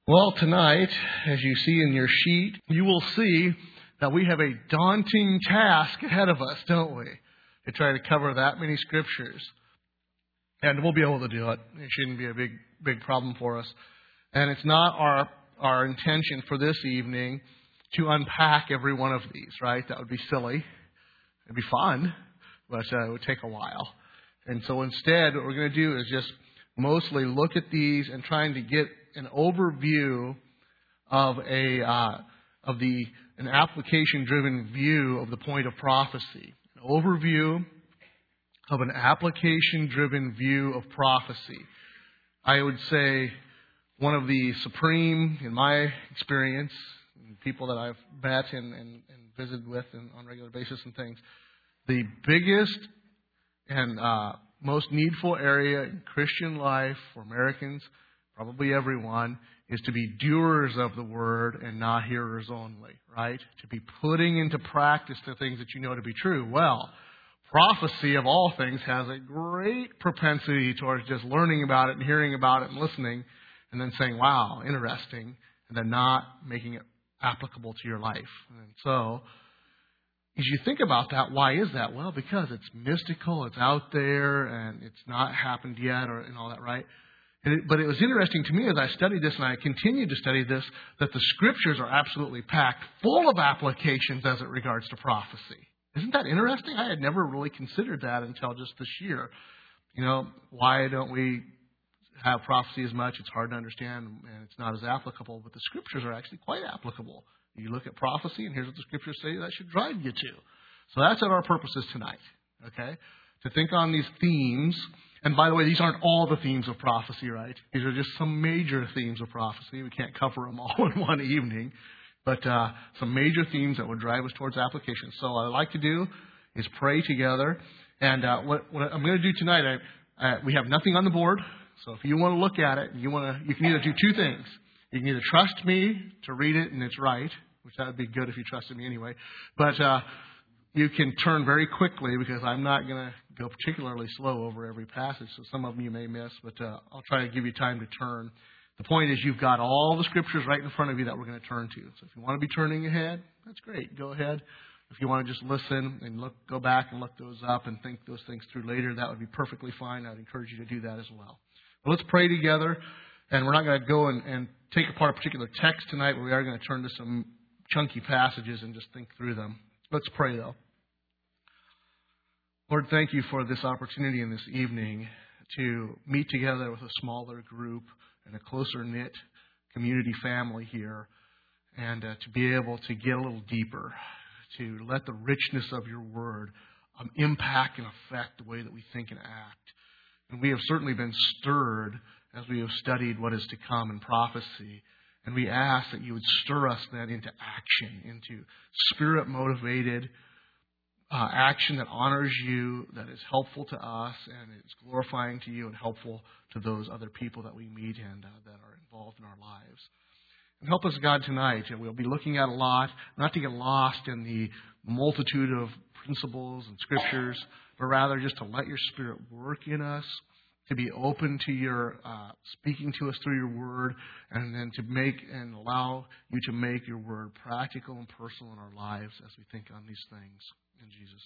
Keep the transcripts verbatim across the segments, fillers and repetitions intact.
Well, tonight, as you see in your sheet, you will see that we have a daunting task ahead of us, don't we? To try to cover that many scriptures. And we'll be able to do it. It shouldn't be a big, big problem for us. And it's not our, our intention for this evening to unpack every one of these, right? That would be silly. It'd be fun, but uh, it would take a while. And so instead, what we're going to do is just mostly look at these and trying to get an overview of a uh, of the an application-driven view of the point of prophecy. An overview of an application-driven view of prophecy. I would say one of the supreme, in my experience, people that I've met and, and, and visited with and on a regular basis and things, the biggest and uh, most needful area in Christian life for Americans, probably everyone, is to be doers of the word and not hearers only, right? To be putting into practice the things that you know to be true. Well, prophecy of all things has a great propensity towards just learning about it and hearing about it and listening and then saying, wow, interesting, and then not making it applicable to your life. And so, as you think about that, why is that? Well, because it's mystical, it's out there, and it's not happened yet, or and all that, right? And it, but it was interesting to me as I studied this, and I continued to study this, that the Scriptures are absolutely packed full of applications as it regards to prophecy. Isn't that interesting? I had never really considered that until just this year. You know, why don't we have prophecy as much? It's hard to understand, and it's not as applicable, but the Scriptures are actually quite applicable. You look at prophecy, and here's what the Scriptures say that should drive you to. So that's what our purpose is tonight, okay? To think on these themes. And by the way, these aren't all the themes of prophecy, right? These are just some major themes of prophecy. We can't cover them all in one evening. But uh, some major themes that would drive us towards application. So what I'd like to do is pray together. And uh, what, what I'm going to do tonight, I, uh, we have nothing on the board. So if you want to look at it, you want to, you can either do two things. You can either trust me to read it and it's right, which that would be good if you trusted me anyway. But uh, you can turn very quickly because I'm not going to go particularly slow over every passage. So some of them you may miss, but uh, I'll try to give you time to turn. The point is you've got all the Scriptures right in front of you that we're going to turn to. So if you want to be turning ahead, that's great. Go ahead. If you want to just listen and look, go back and look those up and think those things through later, that would be perfectly fine. I'd encourage you to do that as well. But let's pray together. And we're not going to go and, and take apart a particular text tonight, but we are going to turn to some chunky passages and just think through them. Let's pray, though. Lord, thank you for this opportunity in this evening to meet together with a smaller group and a closer-knit community family here, and uh, to be able to get a little deeper, to let the richness of your word um, impact and affect the way that we think and act. And we have certainly been stirred as we have studied what is to come in prophecy. And we ask that you would stir us then into action, into spirit-motivated uh, action that honors you, that is helpful to us, and is glorifying to you and helpful to those other people that we meet and uh, that are involved in our lives. And help us, God, tonight. And we'll be looking at a lot, not to get lost in the multitude of principles and scriptures, but rather just to let your Spirit work in us, to be open to your uh, speaking to us through your word, and then to make and allow you to make your word practical and personal in our lives as we think on these things. In Jesus'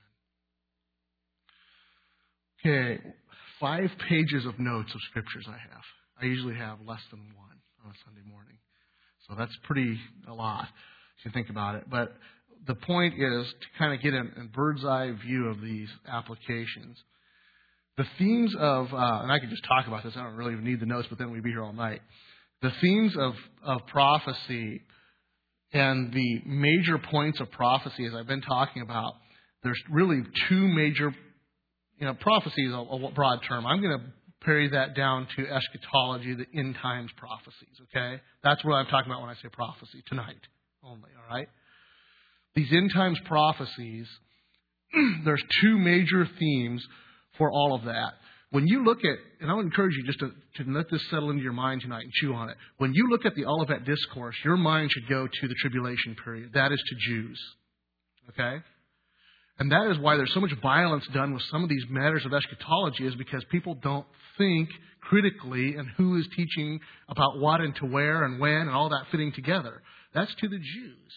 name, amen. Okay, five pages of notes of scriptures I have. I usually have less than one on a Sunday morning. So that's pretty a lot if you think about it. But the point is to kind of get a, a bird's eye view of these applications. The themes of, uh, and I could just talk about this, I don't really even need the notes, but then we'd be here all night. The themes of, of prophecy and the major points of prophecy, as I've been talking about, there's really two major, you know, prophecy is a, a broad term. I'm going to parry that down to eschatology, the end times prophecies, okay? That's what I'm talking about when I say prophecy, tonight only, all right? These end times prophecies, there's two major themes for all of that. When you look at, and I would encourage you just to, to let this settle into your mind tonight and chew on it. When you look at the Olivet Discourse, your mind should go to the tribulation period. That is to Jews. Okay? And that is why there's so much violence done with some of these matters of eschatology, is because people don't think critically and who is teaching about what and to where and when and all that fitting together. That's to the Jews.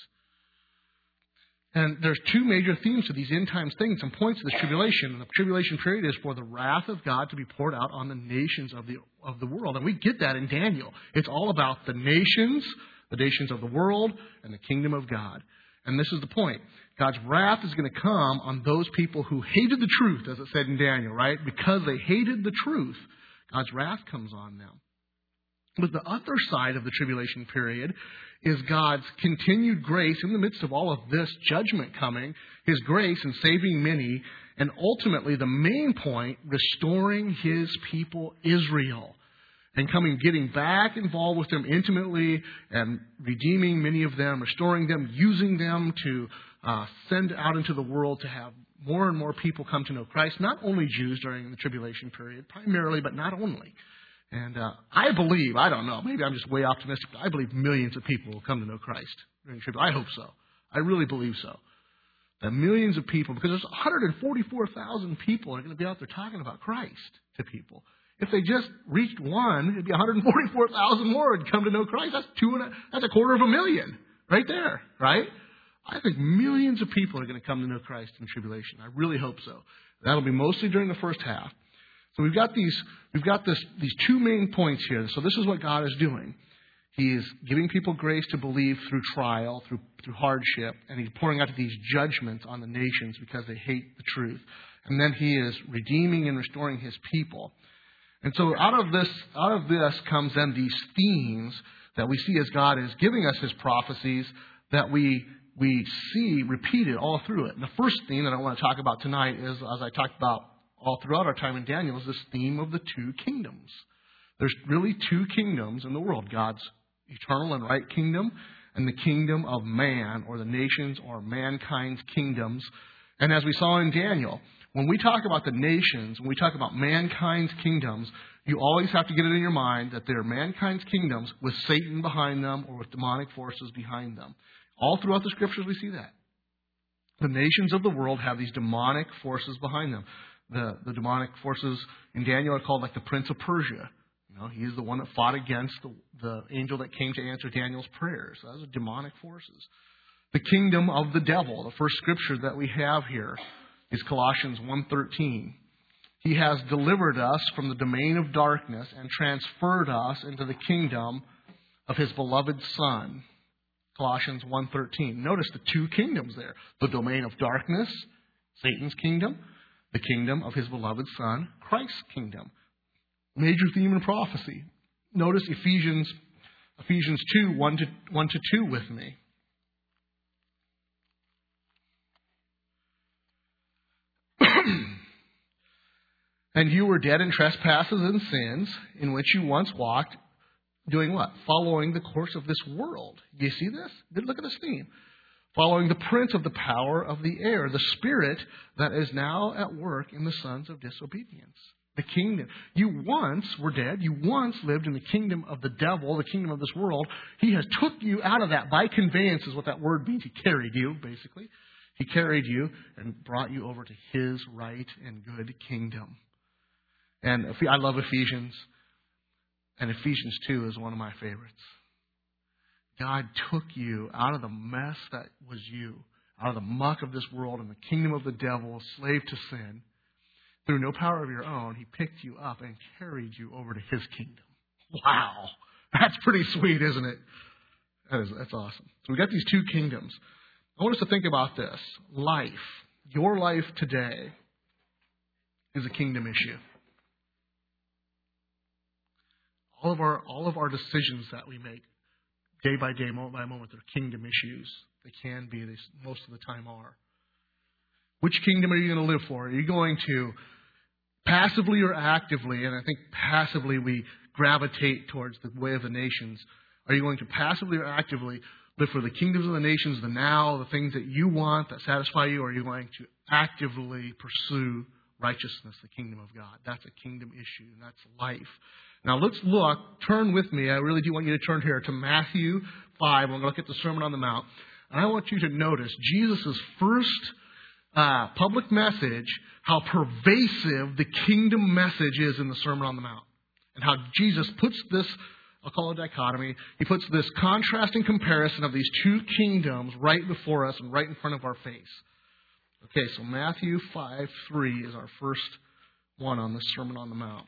And there's two major themes to these end times things and points of this tribulation. And the tribulation period is for the wrath of God to be poured out on the nations of the of the world. And we get that in Daniel. It's all about the nations, the nations of the world, and the kingdom of God. And this is the point. God's wrath is going to come on those people who hated the truth, as it said in Daniel, right? Because they hated the truth, God's wrath comes on them. But the other side of the tribulation period is God's continued grace in the midst of all of this judgment coming, His grace in saving many, and ultimately the main point, restoring His people Israel. And coming, getting back involved with them intimately and redeeming many of them, restoring them, using them to uh, send out into the world to have more and more people come to know Christ. Not only Jews during the tribulation period, primarily, but not only. And uh, I believe, I don't know, maybe I'm just way optimistic, but I believe millions of people will come to know Christ during the tribulation. I hope so. I really believe so. That millions of people, because there's one hundred forty-four thousand people are going to be out there talking about Christ to people. If they just reached one, it'd be one hundred forty-four thousand more would come to know Christ. That's two and a, that's a quarter of a million right there, right? I think millions of people are going to come to know Christ in tribulation. I really hope so. That'll be mostly during the first half. So we've got these, we've got this, these two main points here. So this is what God is doing. He is giving people grace to believe through trial, through through hardship, and He's pouring out these judgments on the nations because they hate the truth. And then He is redeeming and restoring His people. And so out of this, out of this comes then these themes that we see as God is giving us His prophecies that we we see repeated all through it. And the first theme that I want to talk about tonight is, as I talked about all throughout our time in Daniel, is this theme of the two kingdoms. There's really two kingdoms in the world: God's eternal and right kingdom, and the kingdom of man, or the nations or mankind's kingdoms. And as we saw in Daniel, when we talk about the nations, when we talk about mankind's kingdoms, you always have to get it in your mind that they're mankind's kingdoms with Satan behind them or with demonic forces behind them. All throughout the Scriptures we see that. The nations of the world have these demonic forces behind them. The, the demonic forces in Daniel are called like the Prince of Persia. You know, he is the one that fought against the, the angel that came to answer Daniel's prayers. So those are demonic forces. The kingdom of the devil, the first scripture that we have here, is Colossians one thirteen. He has delivered us from the domain of darkness and transferred us into the kingdom of His beloved Son. Colossians one thirteen. Notice the two kingdoms there. The domain of darkness, Satan's kingdom. The kingdom of His beloved Son, Christ's kingdom. Major theme in prophecy. Notice Ephesians, Ephesians two, one to, one to two with me. And you were dead in trespasses and sins, in which you once walked, doing what? Following the course of this world. Do you see this? Look at this theme. Following the prince of the power of the air, the spirit that is now at work in the sons of disobedience. The kingdom. You once were dead. You once lived in the kingdom of the devil, the kingdom of this world. He has took you out of that by conveyance is what that word means. He carried you, basically. He carried you and brought you over to His right and good kingdom. And I love Ephesians. And Ephesians two is one of my favorites. God took you out of the mess that was you, out of the muck of this world and the kingdom of the devil, slave to sin. Through no power of your own, He picked you up and carried you over to His kingdom. Wow. That's pretty sweet, isn't it? That is, that's awesome. So we got these two kingdoms. I want us to think about this. Life, your life today, is a kingdom issue. All of our all of our decisions that we make, day by day, moment by moment, they're kingdom issues. They can be. They most of the time are. Which kingdom are you going to live for? Are you going to passively or actively? And I think passively we gravitate towards the way of the nations. Are you going to passively or actively live for the kingdoms of the nations, the now, the things that you want that satisfy you? Or are you going to actively pursue righteousness, the kingdom of God? That's a kingdom issue, and that's life. Now let's look, turn with me, I really do want you to turn here to Matthew five. We're going to look at the Sermon on the Mount. And I want you to notice Jesus' first uh, public message how pervasive the kingdom message is in the Sermon on the Mount. And how Jesus puts this, I'll call it dichotomy, he puts this contrasting comparison of these two kingdoms right before us and right in front of our face. Okay, so Matthew five three is our first one on the Sermon on the Mount.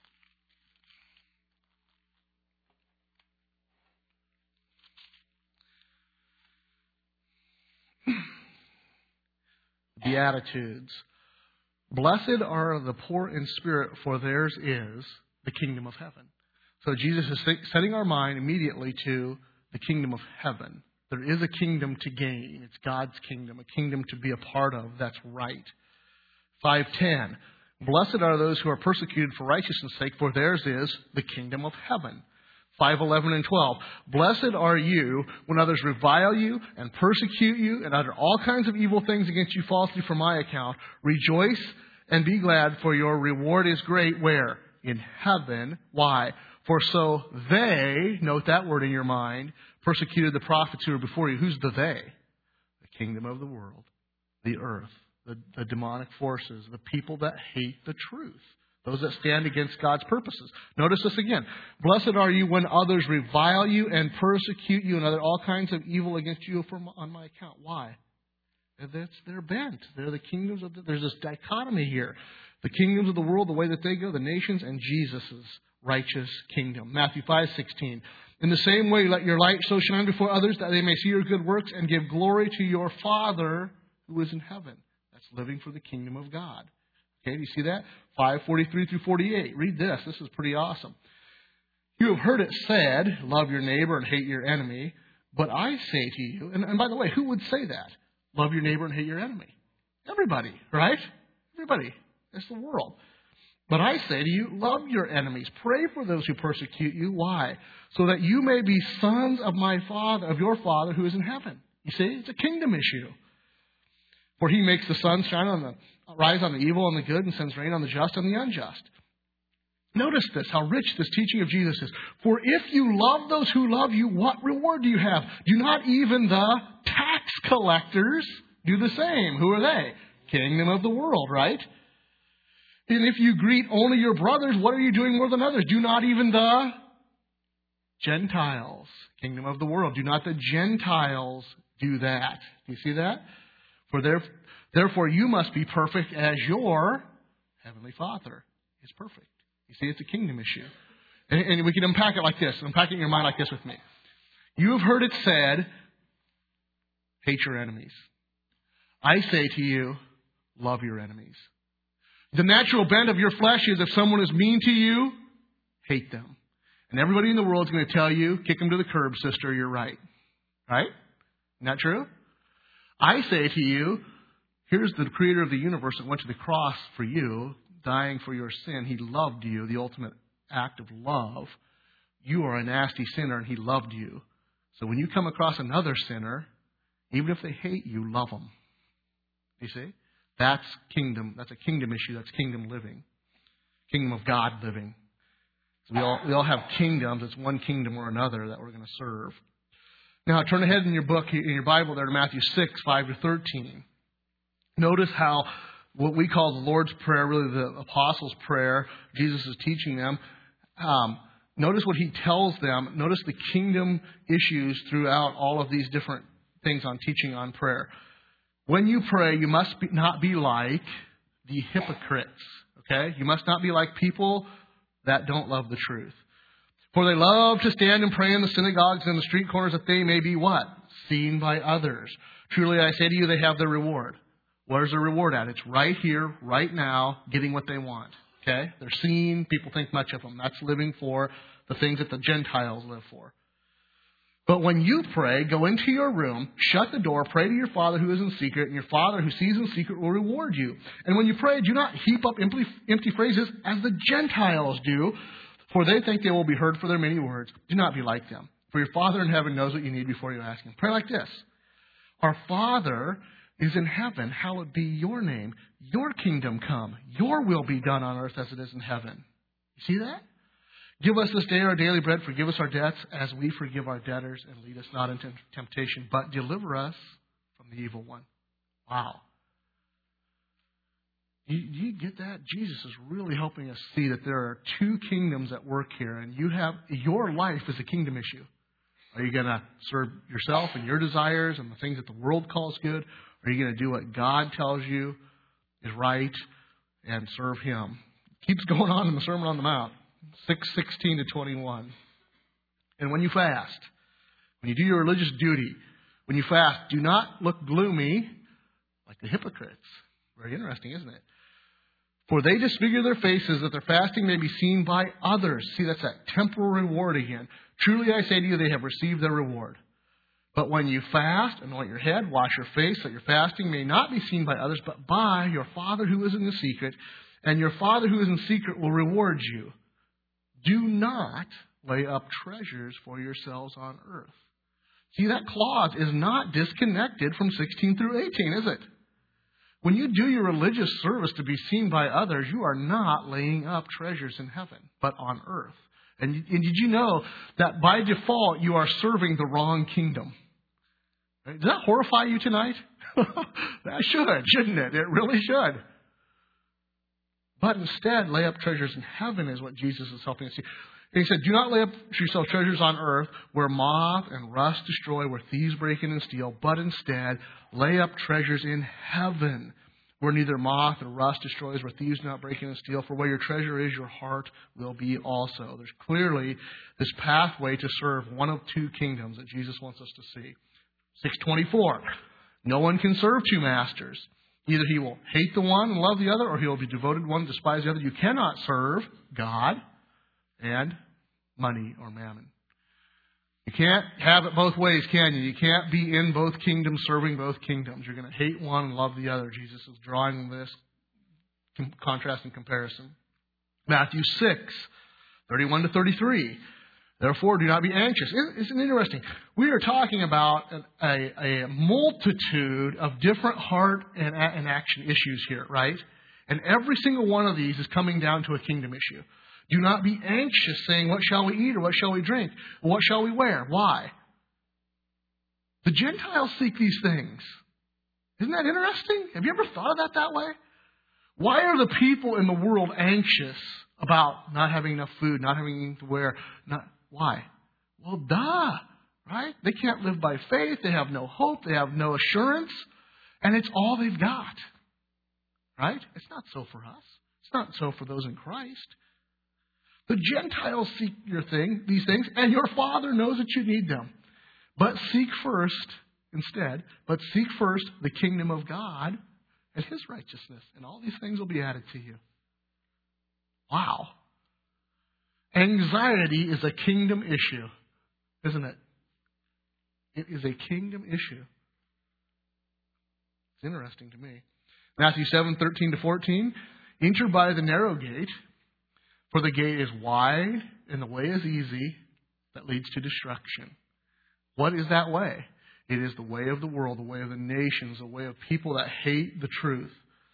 Beatitudes. Blessed are the poor in spirit, for theirs is the kingdom of heaven. So Jesus is setting our mind immediately to the kingdom of heaven. There is a kingdom to gain. It's God's kingdom, a kingdom to be a part of. That's right. five ten. Blessed are those who are persecuted for righteousness' sake, for theirs is the kingdom of heaven. five eleven and twelve. Blessed are you when others revile you and persecute you and utter all kinds of evil things against you falsely for my account. Rejoice and be glad, for your reward is great. Where? In heaven. Why? For so they, note that word in your mind, persecuted the prophets who were before you. Who's the they? The kingdom of the world, the earth, the, the demonic forces, the people that hate the truth. Those that stand against God's purposes. Notice this again. Blessed are you when others revile you and persecute you and utter all kinds of evil against you from, on my account. Why? That's their bent. They're the kingdoms of the, there's this dichotomy here. The kingdoms of the world, the way that they go, the nations, and Jesus' righteous kingdom. Matthew five sixteen. In the same way, let your light so shine before others that they may see your good works and give glory to your Father who is in heaven. That's living for the kingdom of God. Okay, do you see that? five forty-three through forty-eight. Read this. This is pretty awesome. You have heard it said, love your neighbor and hate your enemy. But I say to you, and, and by the way, who would say that? Love your neighbor and hate your enemy. Everybody, right? Everybody. It's the world. But I say to you, love your enemies. Pray for those who persecute you. Why? So that you may be sons of my Father, of your Father who is in heaven. You see, it's a kingdom issue. For he makes the sun shine on the rise on the evil and the good and sends rain on the just and the unjust. Notice this, how rich this teaching of Jesus is. For if you love those who love you, what reward do you have? Do not even the tax collectors do the same? Who are they? Kingdom of the world, right? And if you greet only your brothers, what are you doing more than others? Do not even the Gentiles, kingdom of the world, do not the Gentiles do that? Do you see that? For therefore you must be perfect as your heavenly Father is perfect. You see, it's a kingdom issue. And, and we can unpack it like this. Unpack it in your mind like this with me. You have heard it said, hate your enemies. I say to you, love your enemies. The natural bent of your flesh is if someone is mean to you, hate them. And everybody in the world is going to tell you, kick them to the curb, sister, you're right. Right? Isn't that true? I say to you, here's the creator of the universe that went to the cross for you, dying for your sin. He loved you, the ultimate act of love. You are a nasty sinner and he loved you. So when you come across another sinner, even if they hate you, love them. You see? That's kingdom. That's a kingdom issue. That's kingdom living. Kingdom of God living. So we all, we all have kingdoms. It's one kingdom or another that we're going to serve. Now, turn ahead in your book, in your Bible there to Matthew six, five to thirteen. Notice how what we call the Lord's Prayer, really the Apostles' Prayer, Jesus is teaching them. Um, notice what he tells them. Notice the kingdom issues throughout all of these different things on teaching on prayer. When you pray, you must be, not be like the hypocrites. Okay? You must not be like people that don't love the truth. For they love to stand and pray in the synagogues and the street corners that they may be what? Seen by others. Truly I say to you, they have their reward. Where's their reward at? It's right here, right now, getting what they want. Okay? They're seen. People think much of them. That's living for the things that the Gentiles live for. But when you pray, go into your room, shut the door, pray to your Father who is in secret, and your Father who sees in secret will reward you. And when you pray, do not heap up empty, empty phrases as the Gentiles do, for they think they will be heard for their many words. Do not be like them. For your Father in heaven knows what you need before you ask him. Pray like this. Our Father is in heaven. Hallowed be your name. Your kingdom come. Your will be done on earth as it is in heaven. You see that? Give us this day our daily bread. Forgive us our debts as we forgive our debtors. And lead us not into temptation, but deliver us from the evil one. Wow. Do you, do you get that? Jesus is really helping us see that there are two kingdoms at work here, and you have your life is a kingdom issue. Are you going to serve yourself and your desires and the things that the world calls good? Or are you going to do what God tells you is right and serve Him? It keeps going on in the Sermon on the Mount, six sixteen to twenty-one. And when you fast, when you do your religious duty, when you fast, do not look gloomy like the hypocrites. Very interesting, isn't it? For they disfigure their faces that their fasting may be seen by others. See, that's that temporal reward again. Truly I say to you, they have received their reward. But when you fast, anoint your head, wash your face, that your fasting may not be seen by others, but by your Father who is in the secret. And your Father who is in secret will reward you. Do not lay up treasures for yourselves on earth. See, that clause is not disconnected from sixteen through eighteen, is it? When you do your religious service to be seen by others, you are not laying up treasures in heaven, but on earth. And, and did you know that by default you are serving the wrong kingdom? Does that horrify you tonight? That should, shouldn't it? It really should. But instead, lay up treasures in heaven is what Jesus is helping us see. He said, do not lay up for yourself treasures on earth where moth and rust destroy, where thieves break in and steal, but instead lay up treasures in heaven where neither moth nor rust destroys, where thieves do not break in and steal. For where your treasure is, your heart will be also. There's clearly this pathway to serve one of two kingdoms that Jesus wants us to see. six twenty-four, no one can serve two masters. Either he will hate the one and love the other, or he will be devoted to one and despise the other. You cannot serve God and money or mammon. You can't have it both ways, can you? You can't be in both kingdoms, serving both kingdoms. You're going to hate one and love the other. Jesus is drawing this contrast and comparison. Matthew six, thirty-one to thirty-three. Therefore, do not be anxious. Isn't it interesting? We are talking about a, a multitude of different heart and, and action issues here, right? And every single one of these is coming down to a kingdom issue. Do not be anxious, saying, what shall we eat or what shall we drink? Or what shall we wear? Why? The Gentiles seek these things. Isn't that interesting? Have you ever thought of that that way? Why are the people in the world anxious about not having enough food, not having anything to wear? Not, why? Well, duh, right? They can't live by faith. They have no hope. They have no assurance. And it's all they've got. Right? It's not so for us. It's not so for those in Christ. The Gentiles seek your thing, these things, and your Father knows that you need them. But seek first, instead, but seek first the kingdom of God and His righteousness, and all these things will be added to you. Wow. Anxiety is a kingdom issue, isn't it? It is a kingdom issue. It's interesting to me. Matthew seven, thirteen to fourteen. Enter by the narrow gate. For the gate is wide and the way is easy that leads to destruction. What is that way? It is the way of the world, the way of the nations, the way of people that hate the truth.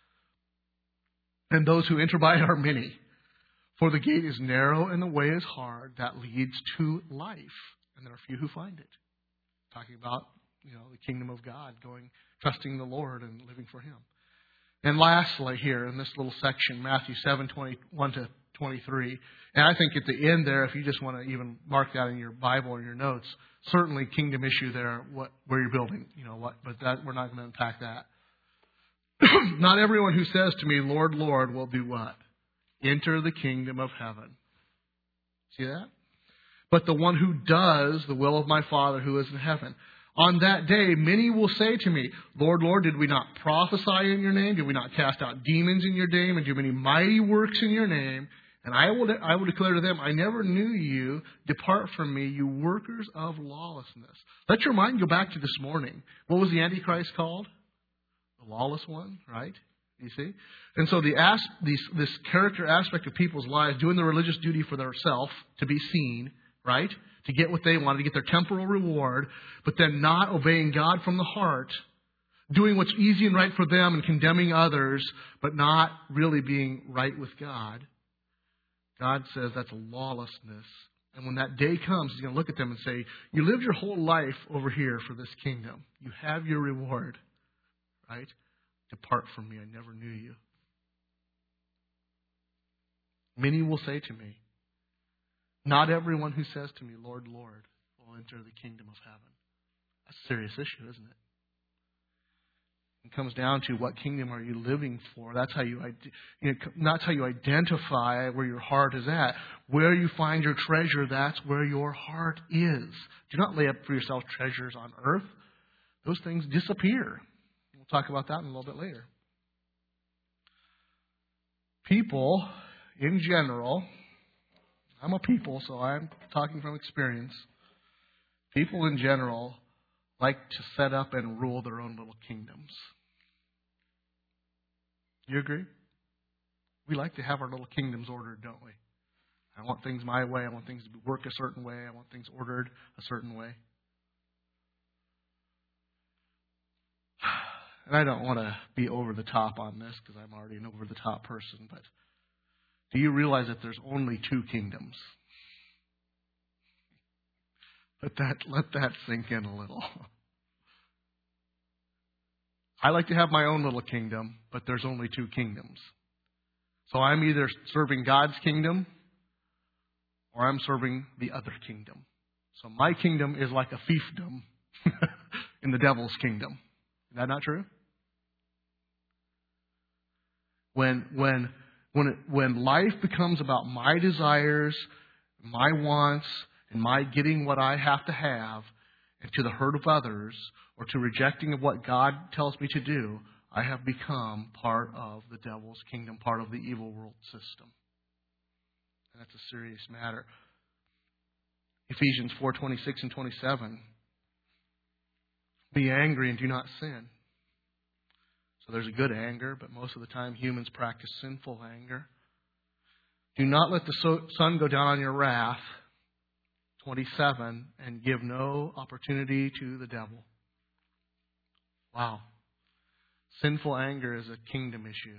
And those who enter by it are many. For the gate is narrow and the way is hard that leads to life. And there are few who find it. Talking about, you know, the kingdom of God, going, trusting the Lord and living for Him. And lastly here in this little section, Matthew seven, twenty-one to twenty-three. And I think at the end there, if you just want to even mark that in your Bible or your notes, certainly kingdom issue there, what where you're building, you know what, but that we're not going to unpack that. Not everyone who says to me, Lord, Lord, will do what? Enter the kingdom of heaven. See that? But the one who does the will of my Father who is in heaven. On that day, many will say to me, Lord, Lord, did we not prophesy in your name? Did we not cast out demons in your name and do many mighty works in your name? And I will, I will declare to them, I never knew you. Depart from me, you workers of lawlessness. Let your mind go back to this morning. What was the Antichrist called? The lawless one, right? You see? And so the as, these, this character aspect of people's lives, doing the religious duty for their self, to be seen, right? To get what they want, to get their temporal reward, but then not obeying God from the heart, doing what's easy and right for them and condemning others, but not really being right with God. God says that's a lawlessness. And when that day comes, He's going to look at them and say, you lived your whole life over here for this kingdom. You have your reward, right? Depart from me, I never knew you. Many will say to me, not everyone who says to me, Lord, Lord, will enter the kingdom of heaven. That's a serious issue, isn't it? It comes down to what kingdom are you living for. That's how you, you know, that's how you identify where your heart is at. Where you find your treasure, that's where your heart is. Do not lay up for yourself treasures on earth. Those things disappear. We'll talk about that in a little bit later. People, in general, I'm a people, so I'm talking from experience. People in general like to set up and rule their own little kingdoms. You agree? We like to have our little kingdoms ordered, don't we? I want things my way. I want things to work a certain way. I want things ordered a certain way. And I don't want to be over the top on this because I'm already an over the top person, but do you realize that there's only two kingdoms? Let that, let that sink in a little. I like to have my own little kingdom, but there's only two kingdoms. So I'm either serving God's kingdom or I'm serving the other kingdom. So my kingdom is like a fiefdom in the devil's kingdom. Is that not true? When when when it, when life becomes about my desires, my wants, and my getting what I have to have, and to the hurt of others, or to rejecting of what God tells me to do, I have become part of the devil's kingdom, part of the evil world system. And that's a serious matter. Ephesians four twenty-six and twenty-seven. Be angry and do not sin. So there's a good anger, but most of the time humans practice sinful anger. Do not let the sun go down on your wrath. twenty-seven, and give no opportunity to the devil. Wow. Sinful anger is a kingdom issue.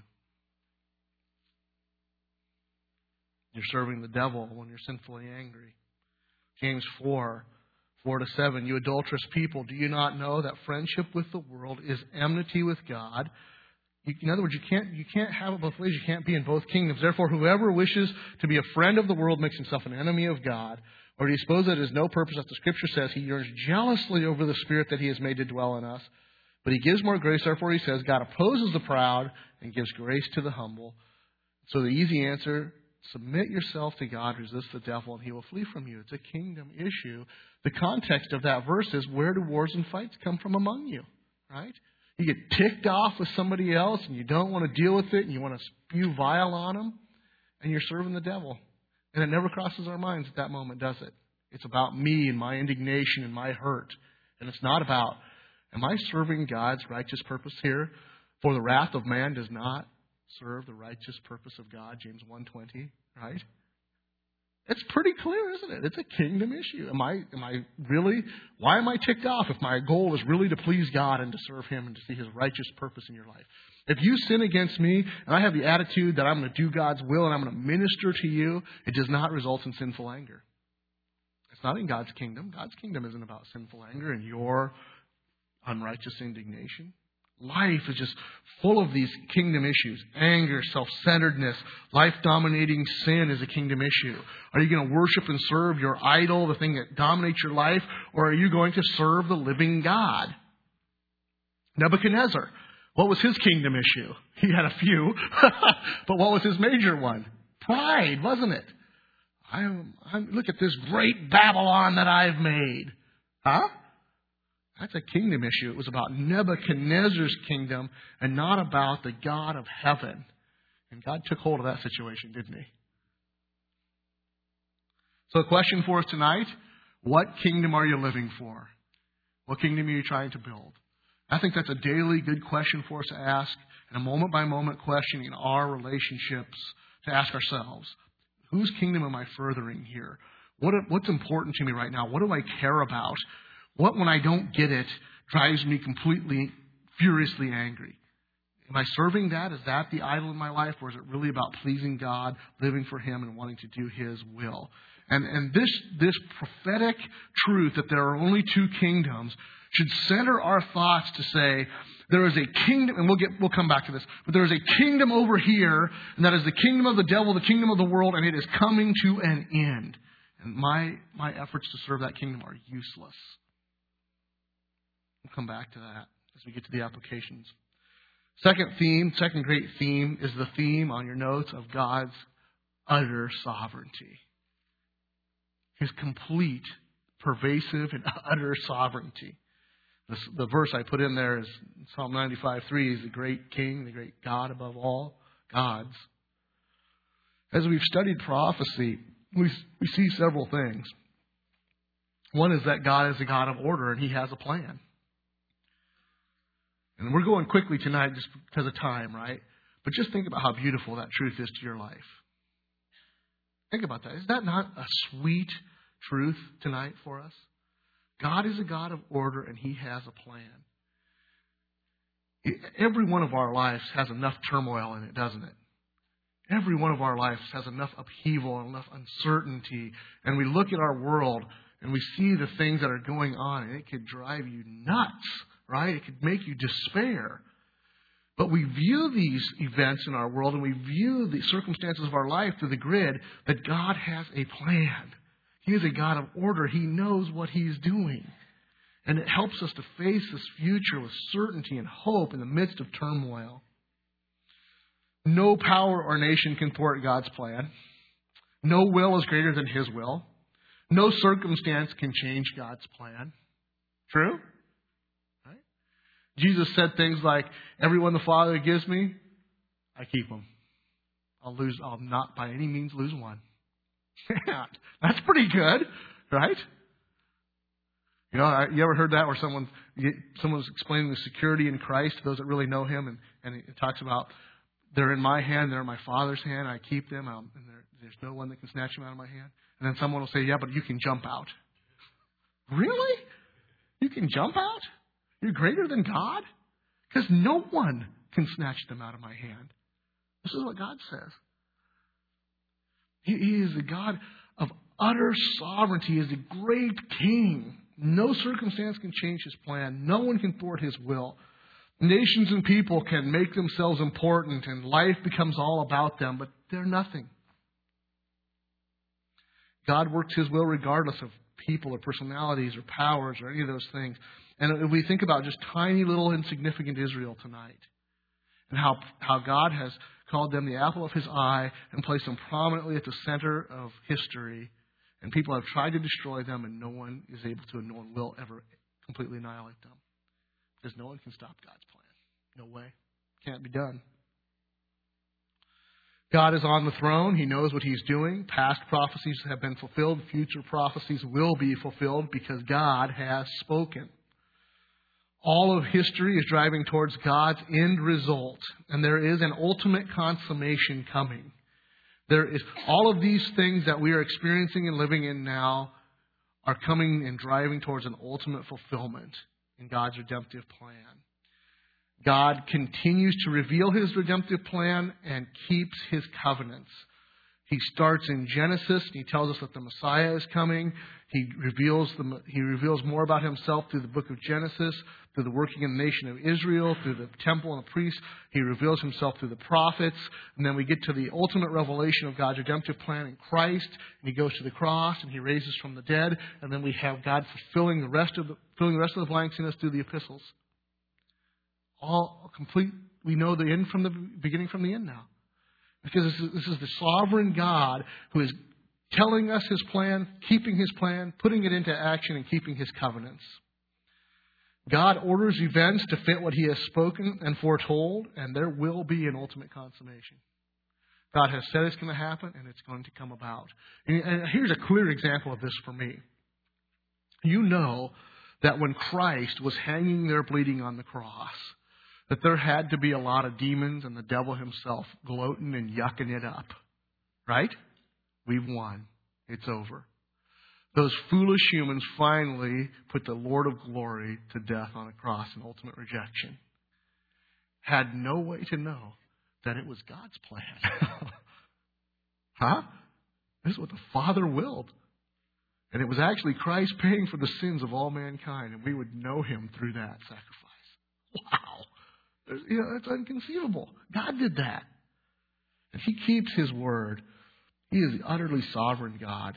You're serving the devil when you're sinfully angry. James four, four to seven. You adulterous people, do you not know that friendship with the world is enmity with God? You, in other words, you can't you can't have it both ways. You can't be in both kingdoms. Therefore, whoever wishes to be a friend of the world makes himself an enemy of God. Or do you suppose that it is no purpose, as the Scripture says, he yearns jealously over the Spirit that he has made to dwell in us? But he gives more grace. Therefore, he says, God opposes the proud and gives grace to the humble. So the easy answer, submit yourself to God, resist the devil, and he will flee from you. It's a kingdom issue. The context of that verse is, where do wars and fights come from among you? Right? You get ticked off with somebody else, and you don't want to deal with it, and you want to spew vile on them, and you're serving the devil. And it never crosses our minds at that moment, does it? It's about me and my indignation and my hurt. And it's not about, am I serving God's righteous purpose here? For the wrath of man does not serve the righteous purpose of God, James one twenty, right? It's pretty clear, isn't it? It's a kingdom issue. Am I, am I really, why am I ticked off if my goal is really to please God and to serve Him and to see His righteous purpose in your life? If you sin against me and I have the attitude that I'm going to do God's will and I'm going to minister to you, it does not result in sinful anger. It's not in God's kingdom. God's kingdom isn't about sinful anger and your unrighteous indignation. Life is just full of these kingdom issues. Anger, self-centeredness, life-dominating sin is a kingdom issue. Are you going to worship and serve your idol, the thing that dominates your life, or are you going to serve the living God? Nebuchadnezzar, what was his kingdom issue? He had a few, but what was his major one? Pride, wasn't it? I'm, I'm, look at this great Babylon that I've made. Huh? That's a kingdom issue. It was about Nebuchadnezzar's kingdom and not about the God of heaven. And God took hold of that situation, didn't He? So the question for us tonight, what kingdom are you living for? What kingdom are you trying to build? I think that's a daily good question for us to ask, and a moment-by-moment question in our relationships to ask ourselves. Whose kingdom am I furthering here? What, what's important to me right now? What do I care about? What, when I don't get it, drives me completely, furiously angry? Am I serving that? Is that the idol in my life? Or is it really about pleasing God, living for Him, and wanting to do His will? And, and this, this prophetic truth that there are only two kingdoms should center our thoughts to say there is a kingdom, and we'll get we'll come back to this, but there is a kingdom over here, and that is the kingdom of the devil, the kingdom of the world, and it is coming to an end. And my my efforts to serve that kingdom are useless. We'll come back to that as we get to the applications. Second theme, second great theme is the theme on your notes of God's utter sovereignty. His complete, pervasive, and utter sovereignty. The, the verse I put in there is Psalm ninety-five three. He's the great King, the great God above all gods. As we've studied prophecy, we, we see several things. One is that God is a God of order and He has a plan. And we're going quickly tonight just because of time, right? But just think about how beautiful that truth is to your life. Think about that. Is that not a sweet truth tonight for us? God is a God of order and He has a plan. Every one of our lives has enough turmoil in it, doesn't it? Every one of our lives has enough upheaval and enough uncertainty. And we look at our world and we see the things that are going on and it could drive you nuts, right? It could make you despair. But we view these events in our world and we view the circumstances of our life through the grid that God has a plan. He is a God of order. He knows what He's doing. And it helps us to face this future with certainty and hope in the midst of turmoil. No power or nation can thwart God's plan. No will is greater than His will. No circumstance can change God's plan. True? Right? Jesus said things like, everyone the Father gives me, I keep them. I'll lose, I'll not by any means lose one. That's pretty good, right? You know, you ever heard that where someone someone's explaining the security in Christ to those that really know Him, and, and it talks about they're in my hand, they're in my Father's hand, I keep them, um, and there's no one that can snatch them out of my hand. And then someone will say, yeah, but you can jump out. Really? You can jump out? You're greater than God? Because no one can snatch them out of my hand. This is what God says. He is a God of utter sovereignty. He is a great King. No circumstance can change His plan. No one can thwart His will. Nations and people can make themselves important and life becomes all about them, but they're nothing. God works His will regardless of people or personalities or powers or any of those things. And if we think about just tiny little insignificant Israel tonight and how, how God has called them the apple of His eye and placed them prominently at the center of history. And people have tried to destroy them and no one is able to and no one will ever completely annihilate them. Because no one can stop God's plan. No way. Can't be done. God is on the throne. He knows what He's doing. Past prophecies have been fulfilled. Future prophecies will be fulfilled because God has spoken. All of history is driving towards God's end result. And there is an ultimate consummation coming. There is all of these things that we are experiencing and living in now are coming and driving towards an ultimate fulfillment in God's redemptive plan. God continues to reveal His redemptive plan and keeps His covenants. He starts in Genesis and He tells us that the Messiah is coming. He reveals the, He reveals more about Himself through the book of Genesis, through the working in the nation of Israel, through the temple and the priests. He reveals Himself through the prophets. And then we get to the ultimate revelation of God's redemptive plan in Christ. And He goes to the cross and He raises from the dead. And then we have God fulfilling the rest of the, filling the rest of the blanks in us through the epistles. All complete. We know the end from the beginning from the end now. Because this is, this is the sovereign God who is telling us His plan, keeping His plan, putting it into action, and keeping His covenants. God orders events to fit what He has spoken and foretold, and there will be an ultimate consummation. God has said it's going to happen, and it's going to come about. And here's a clear example of this for me. You know that when Christ was hanging there bleeding on the cross, that there had to be a lot of demons and the devil himself gloating and yucking it up. Right? We've won. It's over. Those foolish humans finally put the Lord of glory to death on a cross in ultimate rejection. Had no way to know that it was God's plan. Huh? This is what the Father willed. And it was actually Christ paying for the sins of all mankind, and we would know Him through that sacrifice. Wow. You know, it's inconceivable. God did that. And He keeps His word. He is the utterly sovereign God.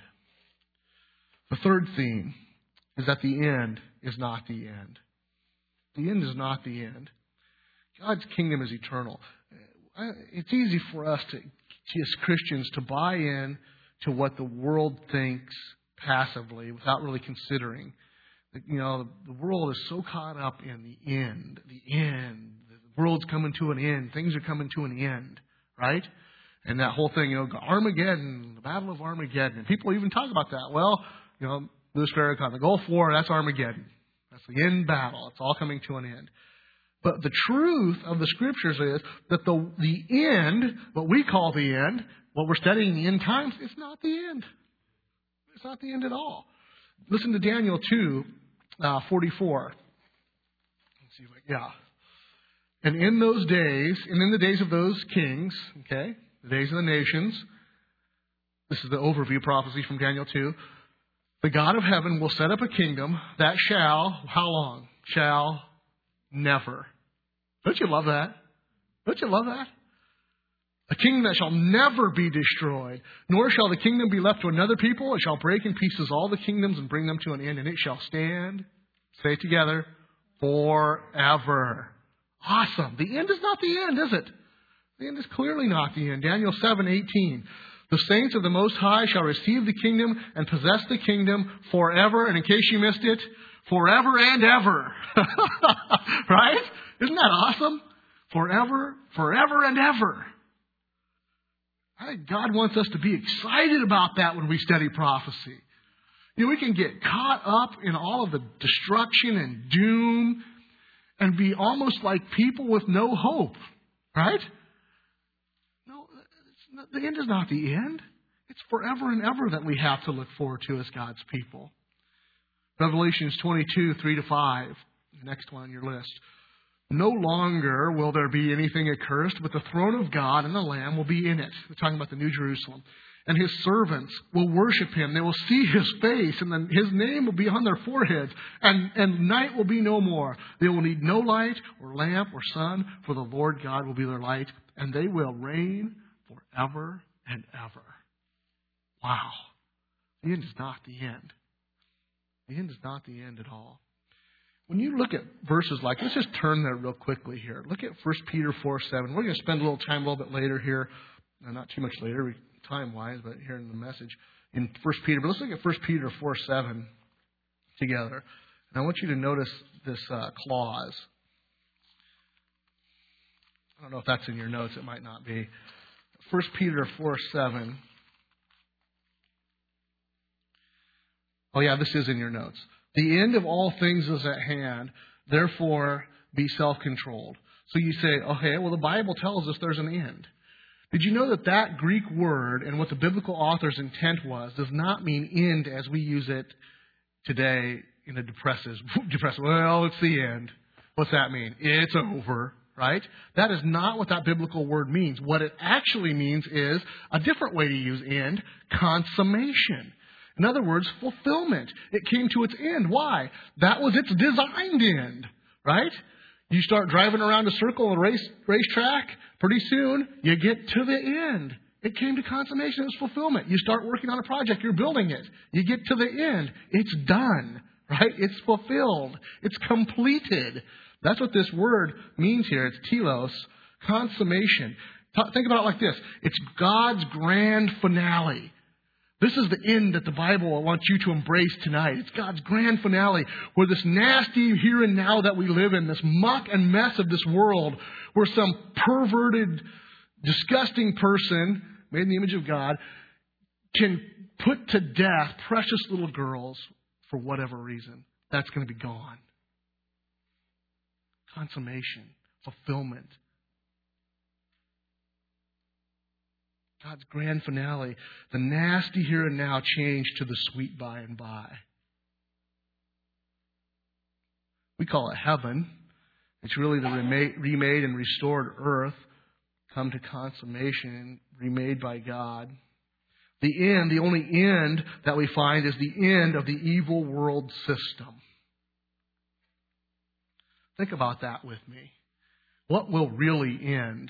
The third theme is that the end is not the end. The end is not the end. God's kingdom is eternal. It's easy for us to, as Christians, to buy in to what the world thinks passively without really considering. You know, the world is so caught up in the end, the end. The world's coming to an end. Things are coming to an end, right? And that whole thing, you know, Armageddon, the Battle of Armageddon. And people even talk about that. Well, you know, Louis Farrakhan, the Gulf War, that's Armageddon. That's the end battle. It's all coming to an end. But the truth of the Scriptures is that the the end, what we call the end, what we're studying the end times, it's not the end. It's not the end at all. Listen to Daniel two, uh, forty-four. Let's see, yeah. And in those days, and in the days of those kings, okay, the days of the nations, this is the overview prophecy from Daniel two. The God of heaven will set up a kingdom that shall, how long? Shall never. Don't you love that? Don't you love that? A kingdom that shall never be destroyed, nor shall the kingdom be left to another people. It shall break in pieces all the kingdoms and bring them to an end, and it shall stand, say it together, forever. Awesome. The end is not the end, is it? The end is clearly not the end. Daniel seven eighteen. The saints of the Most High shall receive the kingdom and possess the kingdom forever. And in case you missed it, forever and ever. Right? Isn't that awesome? Forever, forever and ever. I think God wants us to be excited about that when we study prophecy. You know, we can get caught up in all of the destruction and doom and be almost like people with no hope. Right? No, it's not, the end is not the end. It's forever and ever that we have to look forward to as God's people. Revelations twenty-two, three to five. The next one on your list. No longer will there be anything accursed, but the throne of God and the Lamb will be in it. We're talking about the New Jerusalem. And His servants will worship Him. They will see His face, and then His name will be on their foreheads. And, and night will be no more. They will need no light or lamp or sun, for the Lord God will be their light. And they will reign forever and ever. Wow. The end is not the end. The end is not the end at all. When you look at verses like, let's just turn there real quickly here. Look at First Peter four seven. We're going to spend a little time a little bit later here. Not too much later, time-wise, but here in the message in First Peter. But let's look at First Peter four seven together. And I want you to notice this uh, clause. I don't know if that's in your notes. It might not be. First Peter four seven. Oh, yeah, this is in your notes. The end of all things is at hand. Therefore, be self-controlled. So you say, okay, well, the Bible tells us there's an end. Did you know that that Greek word and what the biblical author's intent was does not mean end as we use it today in a depressive, depressive, well, it's the end. What's that mean? It's over, right? That is not what that biblical word means. What it actually means is a different way to use end, consummation. In other words, fulfillment. It came to its end. Why? That was its designed end, right? You start driving around a circle, a race racetrack, pretty soon you get to the end. It came to consummation. It was fulfillment. You start working on a project, you're building it. You get to the end. It's done, right? It's fulfilled. It's completed. That's what this word means here. It's telos, consummation. Think about it like this. It's God's grand finale. This is the end that the Bible wants you to embrace tonight. It's God's grand finale where this nasty here and now that we live in, this muck and mess of this world, where some perverted, disgusting person made in the image of God can put to death precious little girls for whatever reason. That's going to be gone. Consummation, fulfillment. God's grand finale, the nasty here and now changed to the sweet by and by. We call it heaven. It's really the remade and restored earth, come to consummation, remade by God. The end, the only end that we find is the end of the evil world system. Think about that with me. What will really end?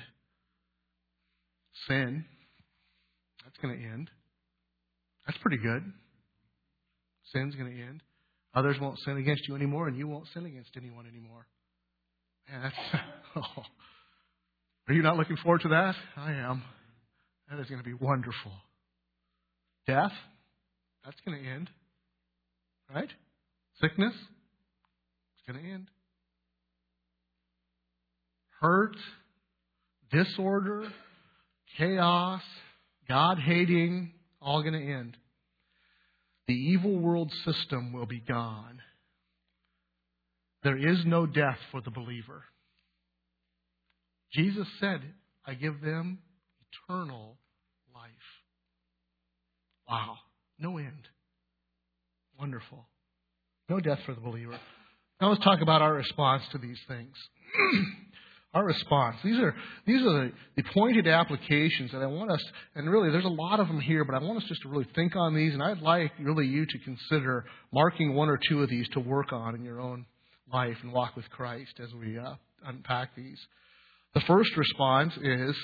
Sin. That's going to end. That's pretty good. Sin's going to end. Others won't sin against you anymore, and you won't sin against anyone anymore. Man, that's, oh. Are you not looking forward to that? I am. That is going to be wonderful. Death, that's going to end. Right? Sickness, it's going to end. Hurt, disorder, chaos, God-hating, all going to end. The evil world system will be gone. There is no death for the believer. Jesus said, I give them eternal life. Wow. No end. Wonderful. No death for the believer. Now let's talk about our response to these things. Our response. These are these are the, the pointed applications that I want us, and really there's a lot of them here, but I want us just to really think on these, and I'd like really you to consider marking one or two of these to work on in your own life and walk with Christ as we uh, unpack these. The first response is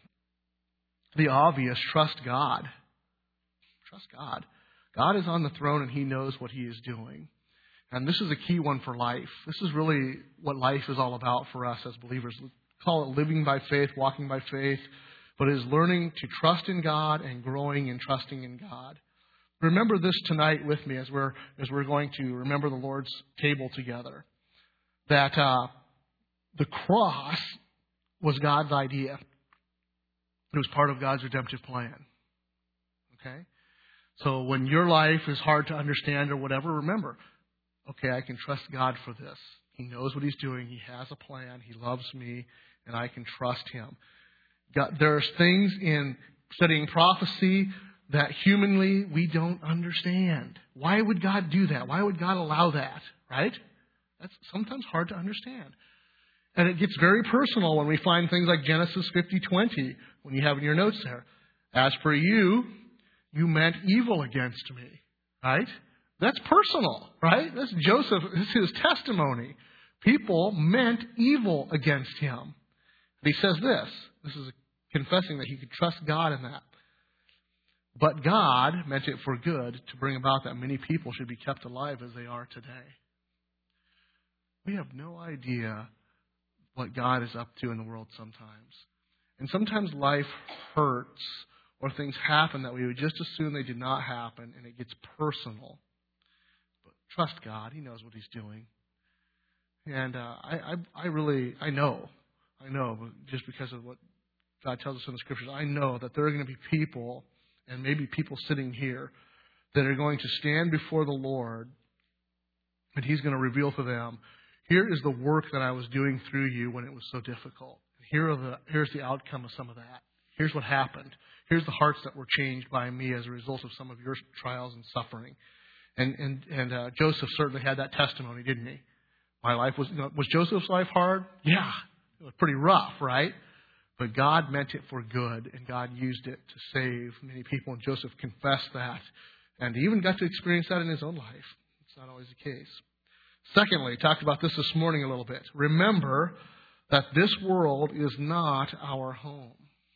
the obvious, trust God. Trust God. God is on the throne and He knows what He is doing. And this is a key one for life. This is really what life is all about for us as believers. We call it living by faith, walking by faith, but it is learning to trust in God and growing in trusting in God. Remember this tonight with me as we're as we're going to remember the Lord's table together. That uh, the cross was God's idea. It was part of God's redemptive plan. Okay? So when your life is hard to understand or whatever, remember, okay, I can trust God for this. He knows what He's doing. He has a plan. He loves me, and I can trust Him. God, there's things in studying prophecy that humanly we don't understand. Why would God do that? Why would God allow that? Right? That's sometimes hard to understand. And it gets very personal when we find things like Genesis fifty twenty, when you have in your notes there. As for you, you meant evil against me. Right? That's personal, right? That's Joseph, this is his testimony. People meant evil against him. And he says this, this is confessing that he could trust God in that. But God meant it for good to bring about that many people should be kept alive as they are today. We have no idea what God is up to in the world sometimes. And sometimes life hurts or things happen that we would just assume they did not happen, and it gets personal. Trust God. He knows what He's doing. And uh, I, I, I really, I know, I know, just because of what God tells us in the Scriptures, I know that there are going to be people, and maybe people sitting here, that are going to stand before the Lord, and He's going to reveal to them, here is the work that I was doing through you when it was so difficult. Here are the, here's the outcome of some of that. Here's what happened. Here's the hearts that were changed by me as a result of some of your trials and suffering. And and and uh, Joseph certainly had that testimony, didn't he? My life was, you know, was Joseph's life hard? Yeah, it was pretty rough, right? But God meant it for good, and God used it to save many people. And Joseph confessed that, and he even got to experience that in his own life. It's not always the case. Secondly, talked about this this morning a little bit. Remember that this world is not our home.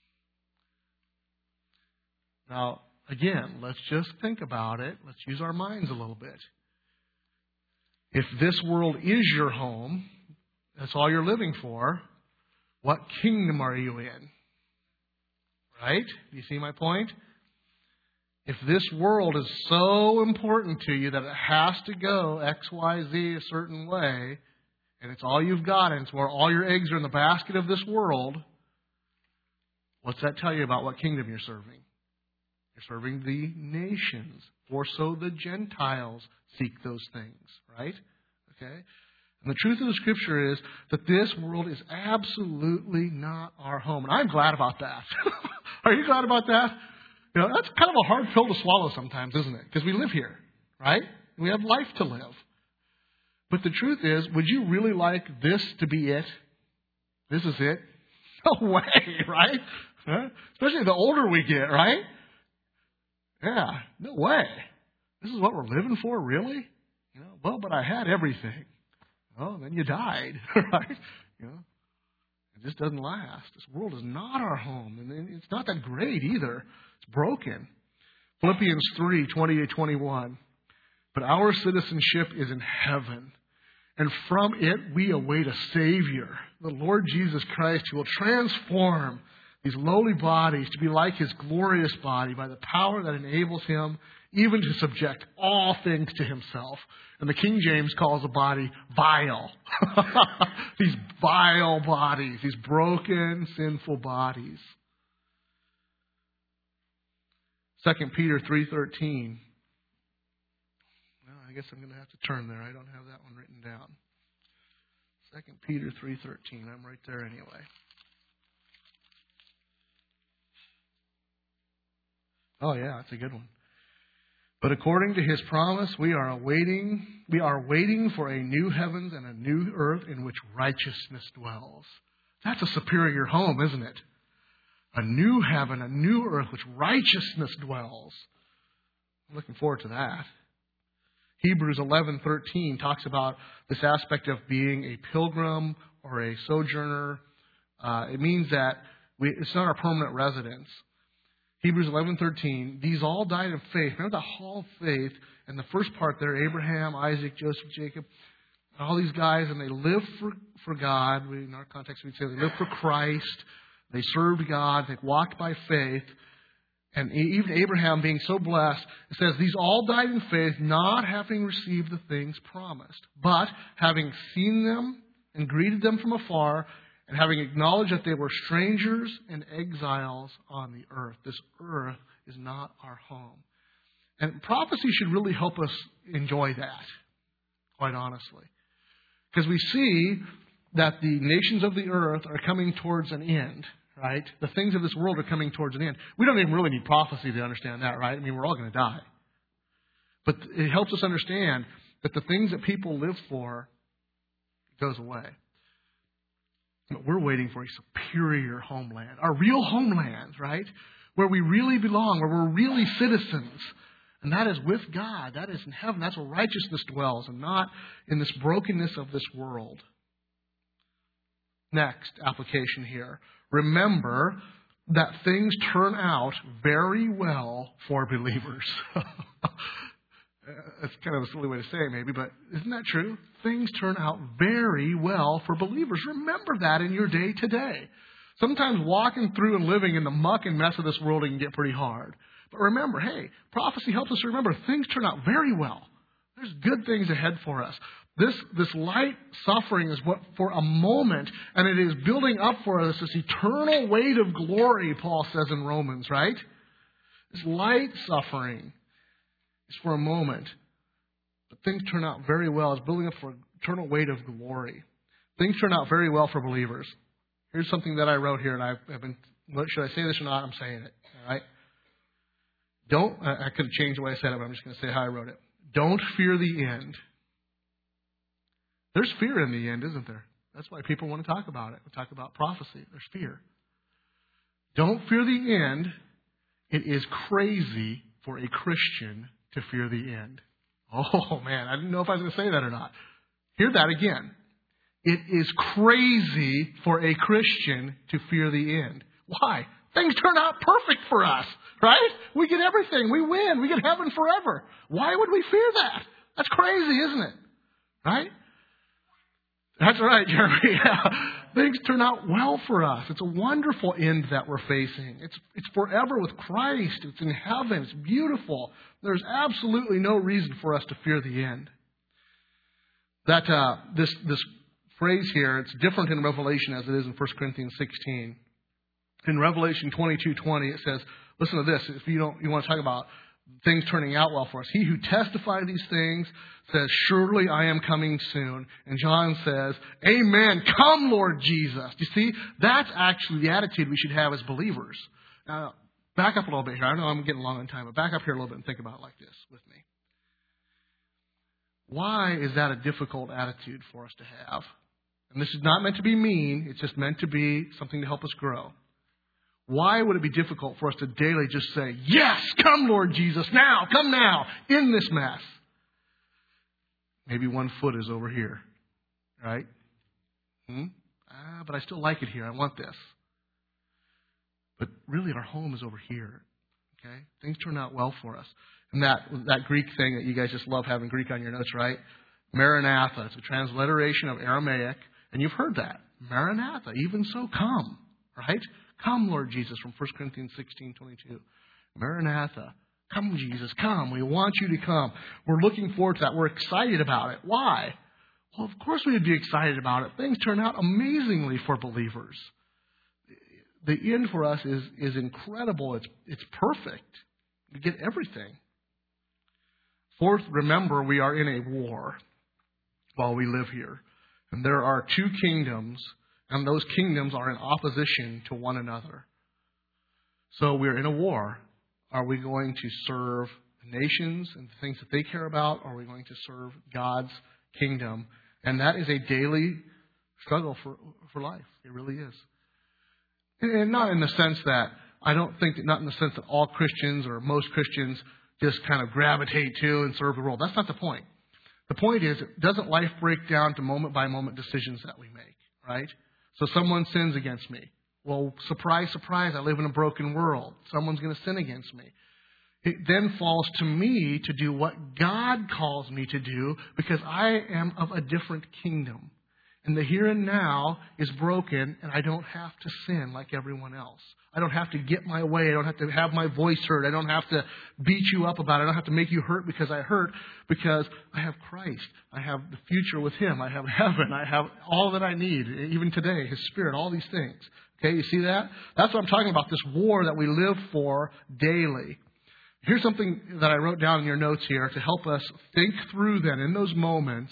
Now, again, let's just think about it. Let's use our minds a little bit. If this world is your home, that's all you're living for, what kingdom are you in? Right? Do you see my point? If this world is so important to you that it has to go X, Y, Z a certain way, and it's all you've got, and it's where all your eggs are in the basket of this world, what's that tell you about what kingdom you're serving? You're serving the nations, for so the Gentiles seek those things, right? Okay? And the truth of the Scripture is that this world is absolutely not our home. And I'm glad about that. Are you glad about that? You know, that's kind of a hard pill to swallow sometimes, isn't it? Because we live here, right? We have life to live. But the truth is, would you really like this to be it? This is it? No way, right? Huh? Especially the older we get, right? Yeah, no way. This is what we're living for, really? You know, well, but I had everything. Oh, then you died, right? You know, It just doesn't last. This world is not our home, and it's not that great either. It's broken. Philippians three, twenty to twenty-one. But our citizenship is in heaven, and from it we await a Savior, the Lord Jesus Christ, who will transform these lowly bodies to be like His glorious body by the power that enables Him even to subject all things to Himself. And the King James calls the body vile. These vile bodies, these broken, sinful bodies. Second Peter three thirteen. Well, I guess I'm going to have to turn there. I don't have that one written down. Second Peter three thirteen. I'm right there anyway. Oh yeah, that's a good one. But according to His promise, we are awaiting, we are waiting for a new heavens and a new earth in which righteousness dwells. That's a superior home, isn't it? A new heaven, a new earth, which righteousness dwells. I'm looking forward to that. Hebrews eleven thirteen talks about this aspect of being a pilgrim or a sojourner. Uh, it means that we, it's not our permanent residence. Hebrews eleven thirteen, these all died of faith. Remember the hall of faith, and the first part there, Abraham, Isaac, Joseph, Jacob, all these guys, and they lived for, for God. We, in our context, we'd say they lived for Christ. They served God. They walked by faith. And even Abraham being so blessed, it says, these all died in faith, not having received the things promised, but having seen them and greeted them from afar, and having acknowledged that they were strangers and exiles on the earth. This earth is not our home. And prophecy should really help us enjoy that, quite honestly. Because we see that the nations of the earth are coming towards an end, right? The things of this world are coming towards an end. We don't even really need prophecy to understand that, right? I mean, we're all going to die. But it helps us understand that the things that people live for goes away. But we're waiting for a superior homeland, our real homeland, right? Where we really belong, where we're really citizens. And that is with God. That is in heaven. That's where righteousness dwells, and not in this brokenness of this world. Next application here. Remember that things turn out very well for believers. That's kind of a silly way to say it maybe, but isn't that true? Things turn out very well for believers. Remember that in your day today. Sometimes walking through and living in the muck and mess of this world can get pretty hard. But remember, hey, prophecy helps us remember things turn out very well. There's good things ahead for us. This, this light suffering is what for a moment, and it is building up for us this eternal weight of glory, Paul says in Romans, right? This light suffering is for a moment. But things turn out very well. It's building up for eternal weight of glory. Things turn out very well for believers. Here's something that I wrote here, and I've, I've been, should I say this or not? I'm saying it, all right? Don't, I could have changed the way I said it, but I'm just going to say how I wrote it. Don't fear the end. There's fear in the end, isn't there? That's why people want to talk about it. We talk about prophecy. There's fear. Don't fear the end. It is crazy for a Christian to fear the end. Oh, man, I didn't know if I was going to say that or not. Hear that again. It is crazy for a Christian to fear the end. Why? Things turn out perfect for us, right? We get everything. We win. We get heaven forever. Why would we fear that? That's crazy, isn't it? Right? That's right, Jeremy. Yeah. Things turn out well for us. It's a wonderful end that we're facing. It's it's forever with Christ. It's in heaven. It's beautiful. There's absolutely no reason for us to fear the end. That uh, this this phrase here, it's different in Revelation as it is in First Corinthians sixteen. In Revelation twenty-two twenty, it says, listen to this. If you don't, you want to talk about things turning out well for us. He who testified these things says, surely I am coming soon. And John says, amen. Come, Lord Jesus. You see, that's actually the attitude we should have as believers. Now, back up a little bit here. I know I'm getting long on time, but back up here a little bit and think about it like this with me. Why is that a difficult attitude for us to have? And this is not meant to be mean. It's just meant to be something to help us grow. Why would it be difficult for us to daily just say, yes, come Lord Jesus, now, come now, in this mess? Maybe one foot is over here, right? Hmm? Ah, but I still like it here. I want this. But really, our home is over here. Okay? Things turn out well for us. And that that Greek thing that you guys just love having Greek on your notes, right? Maranatha. It's a transliteration of Aramaic. And you've heard that. Maranatha. Even so, come. Right? Come, Lord Jesus, from First Corinthians sixteen twenty-two. Maranatha. Come, Jesus, come. We want you to come. We're looking forward to that. We're excited about it. Why? Well, of course we would be excited about it. Things turn out amazingly for believers. The end for us is, is incredible. It's, it's perfect. We get everything. Fourth, remember we are in a war while we live here. And there are two kingdoms, and those kingdoms are in opposition to one another. So we're in a war. Are we going to serve the nations and the things that they care about? Or are we going to serve God's kingdom? And that is a daily struggle for, for life. It really is. And not in the sense that, I don't think that, not in the sense that all Christians or most Christians just kind of gravitate to and serve the world. That's not the point. The point is, doesn't life break down to moment by moment decisions that we make, right? So someone sins against me. Well, surprise, surprise, I live in a broken world. Someone's going to sin against me. It then falls to me to do what God calls me to do because I am of a different kingdom. And the here and now is broken, and I don't have to sin like everyone else. I don't have to get my way. I don't have to have my voice heard. I don't have to beat you up about it. I don't have to make you hurt because I hurt, because I have Christ. I have the future with Him. I have heaven. I have all that I need, even today, His Spirit, all these things. Okay, you see that? That's what I'm talking about, this war that we live for daily. Here's something that I wrote down in your notes here to help us think through then, in those moments,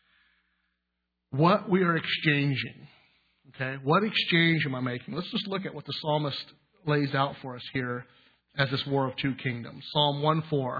what we are exchanging. Okay, what exchange am I making? Let's just look at what the psalmist lays out for us here as this war of two kingdoms. Psalm one four.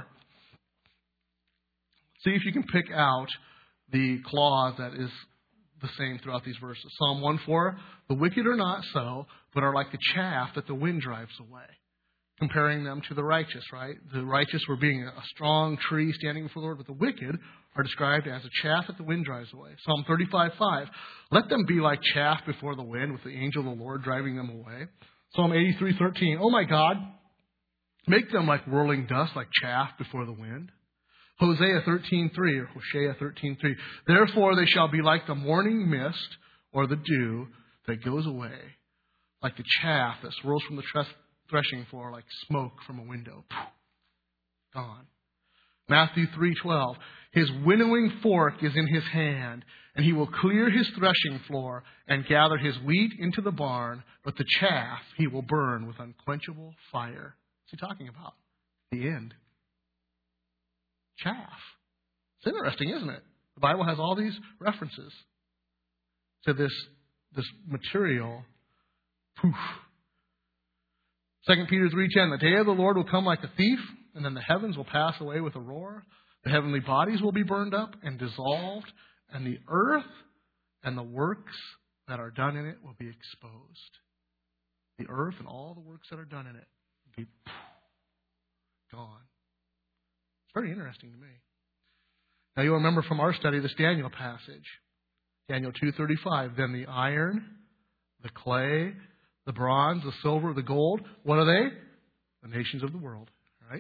See if you can pick out the clause that is the same throughout these verses. Psalm one four, the wicked are not so, but are like the chaff that the wind drives away. Comparing them to the righteous, right? The righteous were being a strong tree standing before the Lord, but the wicked are described as a chaff that the wind drives away. Psalm thirty-five five, let them be like chaff before the wind, with the angel of the Lord driving them away. Psalm eighty-three thirteen, oh my God, make them like whirling dust, like chaff before the wind. Hosea thirteen three, or Hosea thirteen three, therefore they shall be like the morning mist, or the dew that goes away, like the chaff that swirls from the tress threshing floor, like smoke from a window. Gone. Matthew three twelve. His winnowing fork is in his hand, and he will clear his threshing floor and gather his wheat into the barn, but the chaff he will burn with unquenchable fire. What's he talking about? The end. Chaff. It's interesting, isn't it? The Bible has all these references to this, this material. Poof. Second Peter three ten, the day of the Lord will come like a thief, and then the heavens will pass away with a roar. The heavenly bodies will be burned up and dissolved, and the earth and the works that are done in it will be exposed. The earth and all the works that are done in it will be gone. It's very interesting to me. Now you'll remember from our study this Daniel passage. Daniel two thirty-five, then the iron, the clay, the bronze, the silver, the gold, what are they? The nations of the world, right?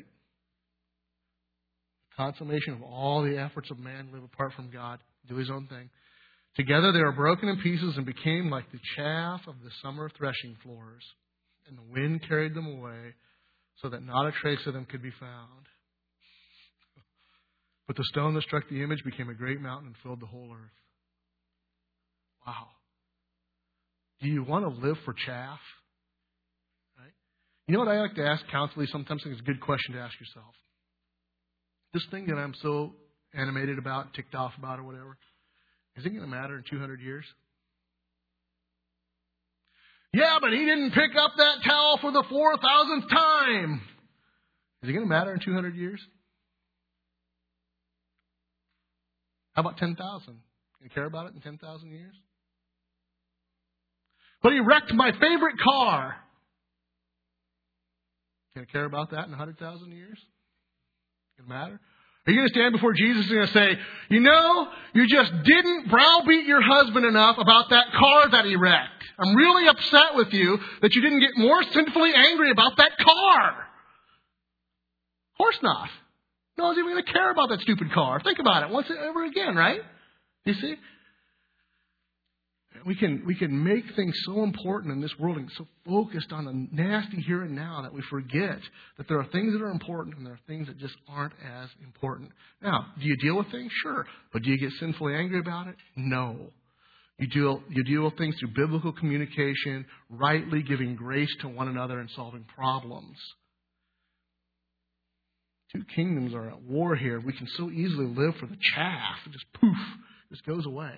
The consummation of all the efforts of man to live apart from God, do his own thing. Together they were broken in pieces and became like the chaff of the summer threshing floors. And the wind carried them away so that not a trace of them could be found. But the stone that struck the image became a great mountain and filled the whole earth. Wow. Do you want to live for chaff? Right? You know what I like to ask counselors sometimes? I think it's a good question to ask yourself. This thing that I'm so animated about, ticked off about or whatever, is it going to matter in two hundred years? Yeah, but he didn't pick up that towel for the four thousandth time. Is it going to matter in two hundred years? How about ten thousand? You care about it in ten thousand years? But he wrecked my favorite car. Can I care about that in one hundred thousand years? Does it matter? Are you going to stand before Jesus and going to say, you know, you just didn't browbeat your husband enough about that car that he wrecked. I'm really upset with you that you didn't get more sinfully angry about that car. Of course not. No one's even going to care about that stupid car. Think about it once ever again, right? You see? We can we can make things so important in this world and so focused on the nasty here and now that we forget that there are things that are important and there are things that just aren't as important. Now, do you deal with things? Sure. But do you get sinfully angry about it? No. You deal, you deal with things through biblical communication, rightly giving grace to one another and solving problems. Two kingdoms are at war here. We can so easily live for the chaff. It just poof, just goes away.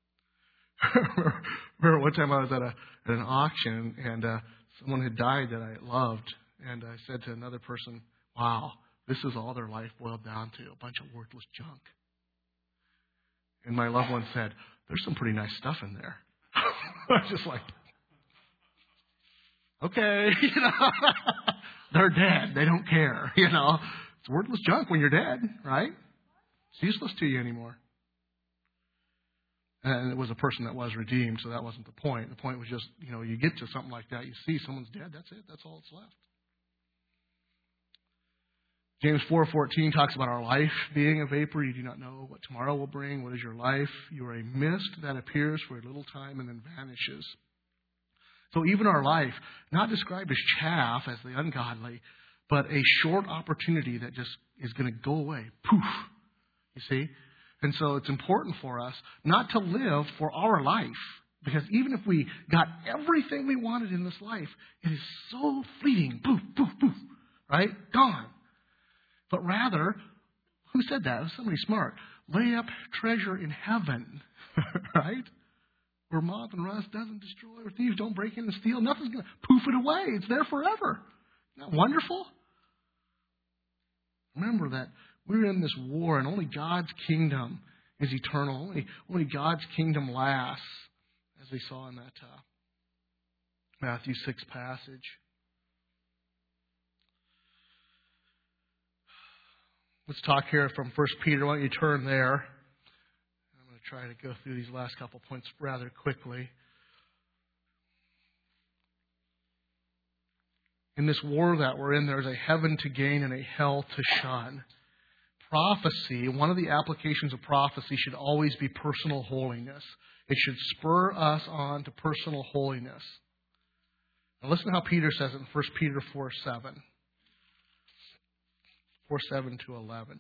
Remember one time I was at, a, at an auction and uh, someone had died that I loved. And I said to another person, wow, this is all their life boiled down to, a bunch of worthless junk. And my loved one said, there's some pretty nice stuff in there. I was just like, okay, you know, they're dead. They don't care, you know. It's worthless junk when you're dead, right? It's useless to you anymore. And it was a person that was redeemed, so that wasn't the point. The point was just, you know, you get to something like that, you see someone's dead, that's it, that's all that's left. James four fourteen talks about our life being a vapor. You do not know what tomorrow will bring. What is your life? You are a mist that appears for a little time and then vanishes. So even our life, not described as chaff, as the ungodly, but a short opportunity that just is going to go away. Poof. You see? And so it's important for us not to live for our life. Because even if we got everything we wanted in this life, it is so fleeting. Poof, poof, poof. Right? Gone. But rather, who said that? It was somebody smart. Lay up treasure in heaven. Right? Where moth and rust doesn't destroy, where thieves don't break in and steal. Nothing's going to poof it away. It's there forever. Isn't that wonderful? Remember that we're in this war and only God's kingdom is eternal. Only, only God's kingdom lasts, as we saw in that uh, Matthew six passage. Let's talk here from First Peter. Why don't you turn there? I'm going to try to go through these last couple points rather quickly. In this war that we're in, there's a heaven to gain and a hell to shun. Prophecy, one of the applications of prophecy should always be personal holiness. It should spur us on to personal holiness. Now listen to how Peter says it in First Peter four seven. four seven to eleven.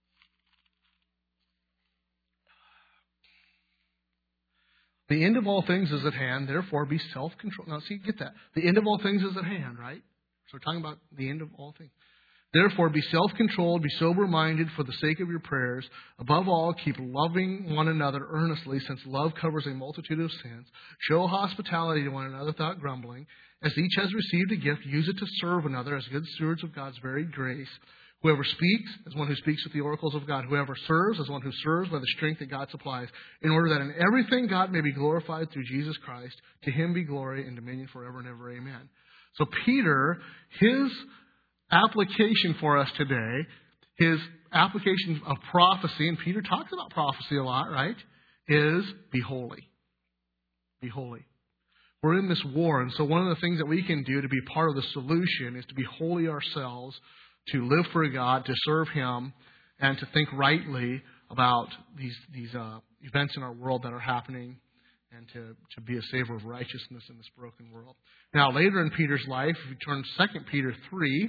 The end of all things is at hand, therefore be self-controlled. Now see, get that. The end of all things is at hand, right? So we're talking about the end of all things. Therefore, be self-controlled, be sober-minded for the sake of your prayers. Above all, keep loving one another earnestly, since love covers a multitude of sins. Show hospitality to one another without grumbling. As each has received a gift, use it to serve another as good stewards of God's varied grace. Whoever speaks as one who speaks with the oracles of God. Whoever serves as one who serves by the strength that God supplies, in order that in everything God may be glorified through Jesus Christ. To him be glory and dominion forever and ever. Amen. So Peter, his application for us today, his application of prophecy, and Peter talks about prophecy a lot, right, is be holy. Be holy. We're in this war, and so one of the things that we can do to be part of the solution is to be holy ourselves, to live for God, to serve Him, and to think rightly about these these uh, events in our world that are happening, and to, to be a savor of righteousness in this broken world. Now, later in Peter's life, if you turn to Second Peter three,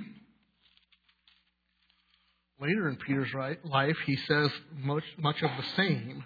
later in Peter's life, he says much, much of the same.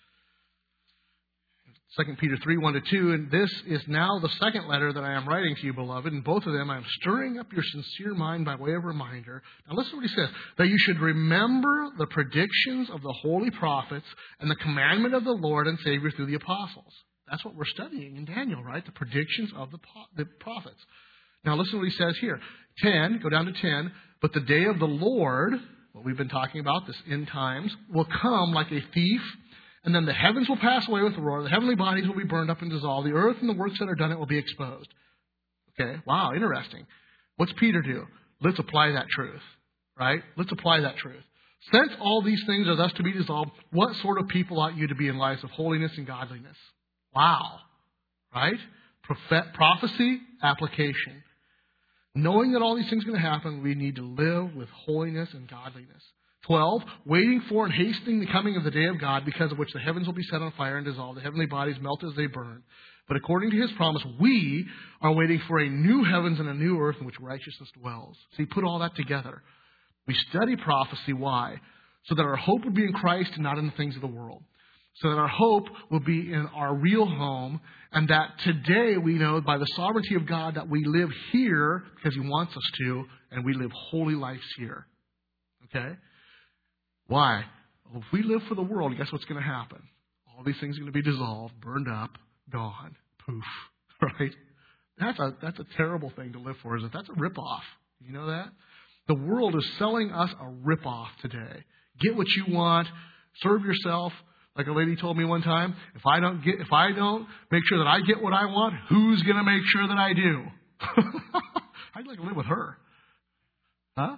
Second Peter three, one to two, and this is now the second letter that I am writing to you, beloved. In both of them I am stirring up your sincere mind by way of reminder. Now listen to what he says. That you should remember the predictions of the holy prophets and the commandment of the Lord and Savior through the apostles. That's what we're studying in Daniel, right? The predictions of the, the prophets. Now listen to what he says here. ten, go down to ten. But the day of the Lord, what we've been talking about, this end times, will come like a thief. And then the heavens will pass away with a roar. The heavenly bodies will be burned up and dissolved. The earth and the works that are done it will be exposed. Okay, wow, interesting. What's Peter do? Let's apply that truth, right? Let's apply that truth. Since all these things are thus to be dissolved, what sort of people ought you to be in lives of holiness and godliness? Wow. Right? Prophet, prophecy, application. Knowing that all these things are going to happen, we need to live with holiness and godliness. twelve, waiting for and hastening the coming of the day of God, because of which the heavens will be set on fire and dissolved, the heavenly bodies melt as they burn. But according to his promise, we are waiting for a new heavens and a new earth in which righteousness dwells. So he put all that together. We study prophecy. Why? So that our hope would be in Christ and not in the things of the world. So that our hope will be in our real home, and that today we know by the sovereignty of God that we live here because he wants us to, and we live holy lives here. Okay? Why? Well, if we live for the world, guess what's going to happen? All these things are going to be dissolved, burned up, gone, poof. Right? That's a that's a terrible thing to live for, isn't it? That's a ripoff. You know that? The world is selling us a ripoff today. Get what you want, serve yourself. Like a lady told me one time, if I don't get if I don't make sure that I get what I want, who's going to make sure that I do? I'd like to live with her. Huh?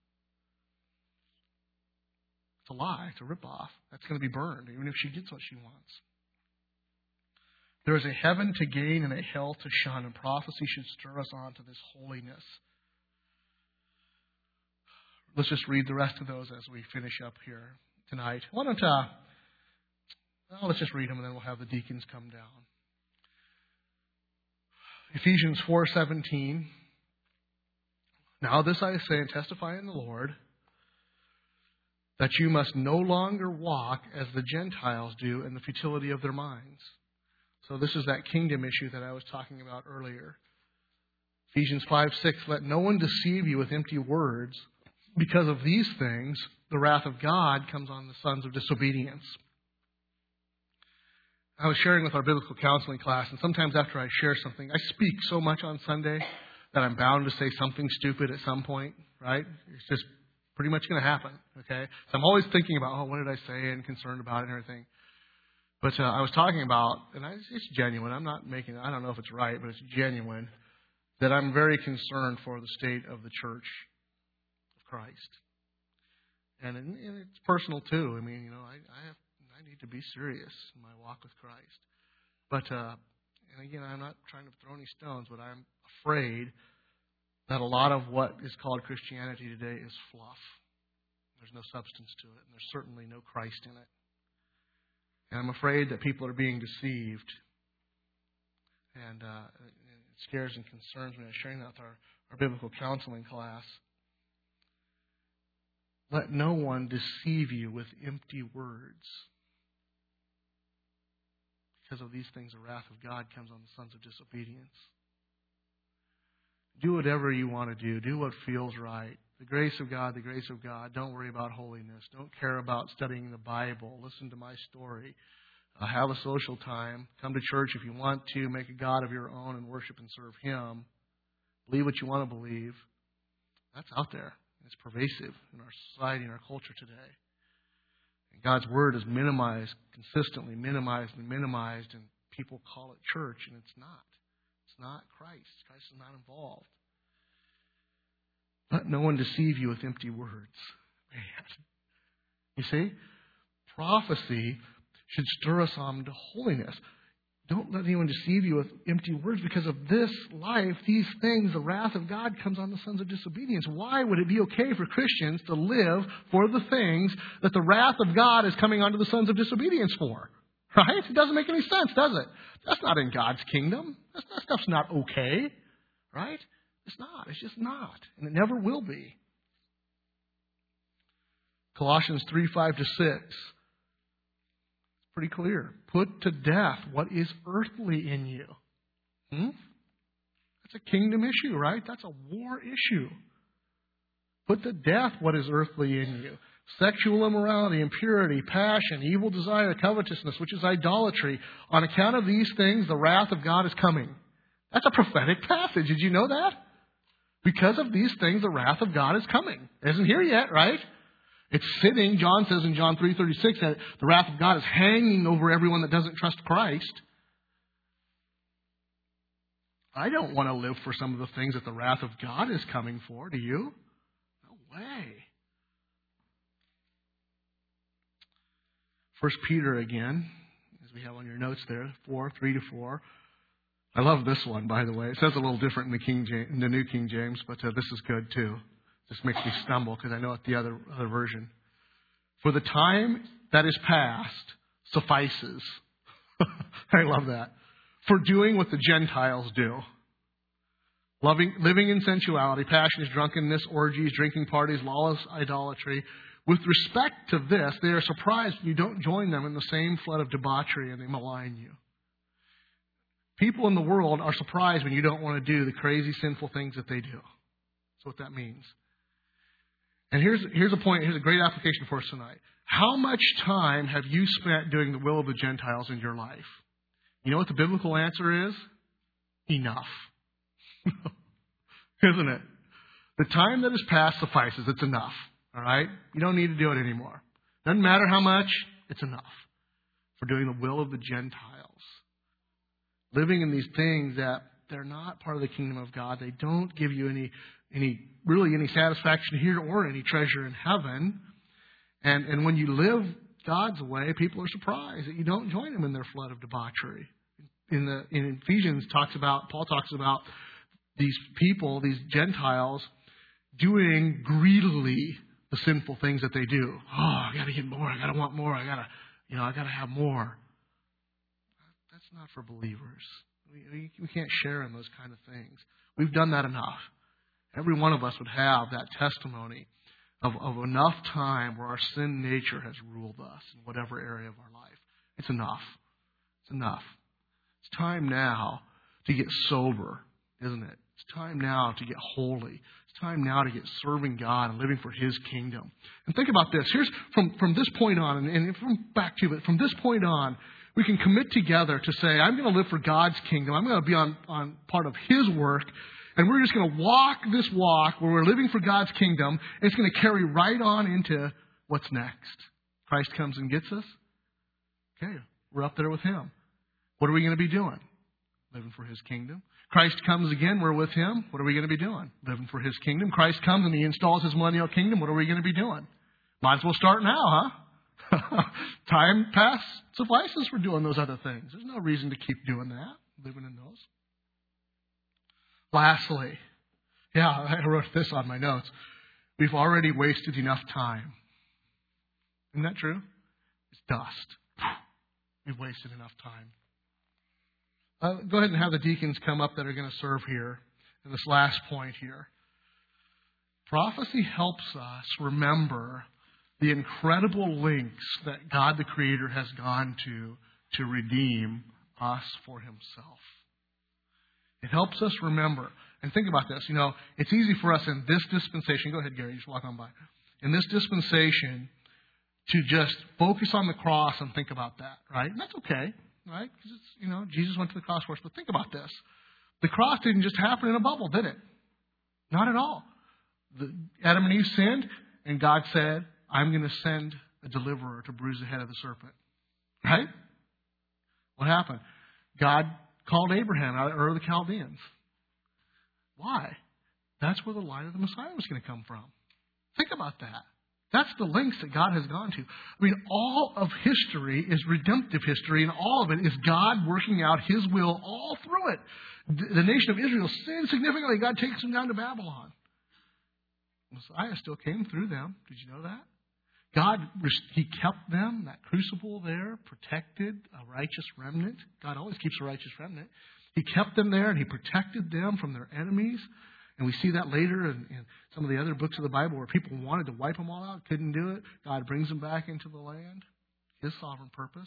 It's a lie. It's a ripoff. That's going to be burned, even if she gets what she wants. There is a heaven to gain and a hell to shun, and prophecy should stir us on to this holiness. Let's just read the rest of those as we finish up here tonight. Why don't, uh, well, let's just read them and then we'll have the deacons come down. Ephesians four seventeen. Now this I say and testify in the Lord, that you must no longer walk as the Gentiles do in the futility of their minds. So this is that kingdom issue that I was talking about earlier. Ephesians five six, let no one deceive you with empty words. Because of these things, the wrath of God comes on the sons of disobedience. I was sharing with our biblical counseling class, and sometimes after I share something, I speak so much on Sunday that I'm bound to say something stupid at some point, right? It's just pretty much going to happen, okay? So I'm always thinking about, oh, what did I say, and concerned about it and everything. But uh, I was talking about, and I, it's genuine, I'm not making, I don't know if it's right, but it's genuine, that I'm very concerned for the state of the church of Christ. And, and it's personal too. I mean, you know, I, I have I need to be serious in my walk with Christ. But, uh, and again, I'm not trying to throw any stones, but I'm afraid that a lot of what is called Christianity today is fluff. There's no substance to it, and there's certainly no Christ in it. And I'm afraid that people are being deceived. And uh, it scares and concerns me. I was sharing that with our, our biblical counseling class. Let no one deceive you with empty words. Because of these things, the wrath of God comes on the sons of disobedience. Do whatever you want to do. Do what feels right. The grace of God, the grace of God. Don't worry about holiness. Don't care about studying the Bible. Listen to my story. Uh, have a social time. Come to church if you want to. Make a God of your own and worship and serve Him. Believe what you want to believe. That's out there. It's pervasive in our society and our culture today. And God's Word is minimized, consistently minimized and minimized, and people call it church, and it's not. It's not Christ. Christ is not involved. Let no one deceive you with empty words. Man. You see? Prophecy should stir us on to holiness. Don't let anyone deceive you with empty words. Because of this life, these things, the wrath of God comes on the sons of disobedience. Why would it be okay for Christians to live for the things that the wrath of God is coming onto the sons of disobedience for? Right? It doesn't make any sense, does it? That's not in God's kingdom. That stuff's not okay. Right? It's not. It's just not. And it never will be. Colossians three, five to six. Pretty clear. Put to death what is earthly in you. Hmm? That's a kingdom issue, right? That's a war issue. Put to death what is earthly in you. Sexual immorality, impurity, passion, evil desire, covetousness, which is idolatry. On account of these things, the wrath of God is coming. That's a prophetic passage. Did you know that? Because of these things, the wrath of God is coming. It isn't here yet, right? It's sitting, John says in John three thirty-six, that the wrath of God is hanging over everyone that doesn't trust Christ. I don't want to live for some of the things that the wrath of God is coming for. Do you? No way. First Peter again, as we have on your notes there, four, three to four. I love this one, by the way. It says a little different in the King James, in the New King James, but uh, this is good too. This makes me stumble because I know it's the other other version. For the time that is past suffices. I love that. For doing what the Gentiles do. Loving, living in sensuality, passions, drunkenness, orgies, drinking parties, lawless idolatry. With respect to this, they are surprised when you don't join them in the same flood of debauchery and they malign you. People in the world are surprised when you don't want to do the crazy, sinful things that they do. That's what that means. And here's, here's a point, here's a great application for us tonight. How much time have you spent doing the will of the Gentiles in your life? You know what the biblical answer is? Enough. Isn't it? The time that has passed suffices. It's enough. All right? You don't need to do it anymore. Doesn't matter how much, it's enough for doing the will of the Gentiles. Living in these things that they're not part of the kingdom of God. They don't give you any, any really any satisfaction here or any treasure in heaven. And, and when you live God's way, people are surprised that you don't join them in their flood of debauchery. In the in Ephesians talks about Paul talks about these people, these Gentiles, doing greedily the sinful things that they do. Oh, I got to get more. I got to want more. I got to, you know, I got to have more. That's not for believers. We, we, we can't share in those kind of things. We've done that enough. Every one of us would have that testimony of, of enough time where our sin nature has ruled us in whatever area of our life. It's enough. It's enough. It's time now to get sober, isn't it? It's time now to get holy. It's time now to get serving God and living for His kingdom. And think about this. Here's from, from this point on, and, and from back to it, from this point on, we can commit together to say, I'm going to live for God's kingdom. I'm going to be on, on part of His work. And we're just going to walk this walk where we're living for God's kingdom. And it's going to carry right on into what's next. Christ comes and gets us. Okay, we're up there with Him. What are we going to be doing? Living for His kingdom. Christ comes again, we're with Him. What are we going to be doing? Living for His kingdom. Christ comes and He installs His millennial kingdom. What are we going to be doing? Might as well start now, huh? Time past suffices for doing those other things. There's no reason to keep doing that, living in those. Lastly, yeah, I wrote this on my notes. We've already wasted enough time. Isn't that true? It's dust. We've wasted enough time. Uh, go ahead and have the deacons come up that are going to serve here in this last point here. Prophecy helps us remember the incredible lengths that God the Creator has gone to to redeem us for Himself. It helps us remember. And think about this. You know, it's easy for us in this dispensation. Go ahead, Gary. Just walk on by. In this dispensation to just focus on the cross and think about that, right? And that's okay. Right? Because it's, you know, Jesus went to the cross for us. But think about this. The cross didn't just happen in a bubble, did it? Not at all. The, Adam and Eve sinned, and God said, I'm going to send a deliverer to bruise the head of the serpent. Right? What happened? God called Abraham out of Ur of the Chaldeans. Why? That's where the line of the Messiah was going to come from. Think about that. That's the lengths that God has gone to. I mean, all of history is redemptive history, and all of it is God working out His will all through it. The nation of Israel sinned significantly. God takes them down to Babylon. Messiah still came through them. Did you know that? God, He kept them, that crucible there, protected a righteous remnant. God always keeps a righteous remnant. He kept them there, and He protected them from their enemies. And we see that later in, in some of the other books of the Bible where people wanted to wipe them all out, couldn't do it. God brings them back into the land, His sovereign purpose.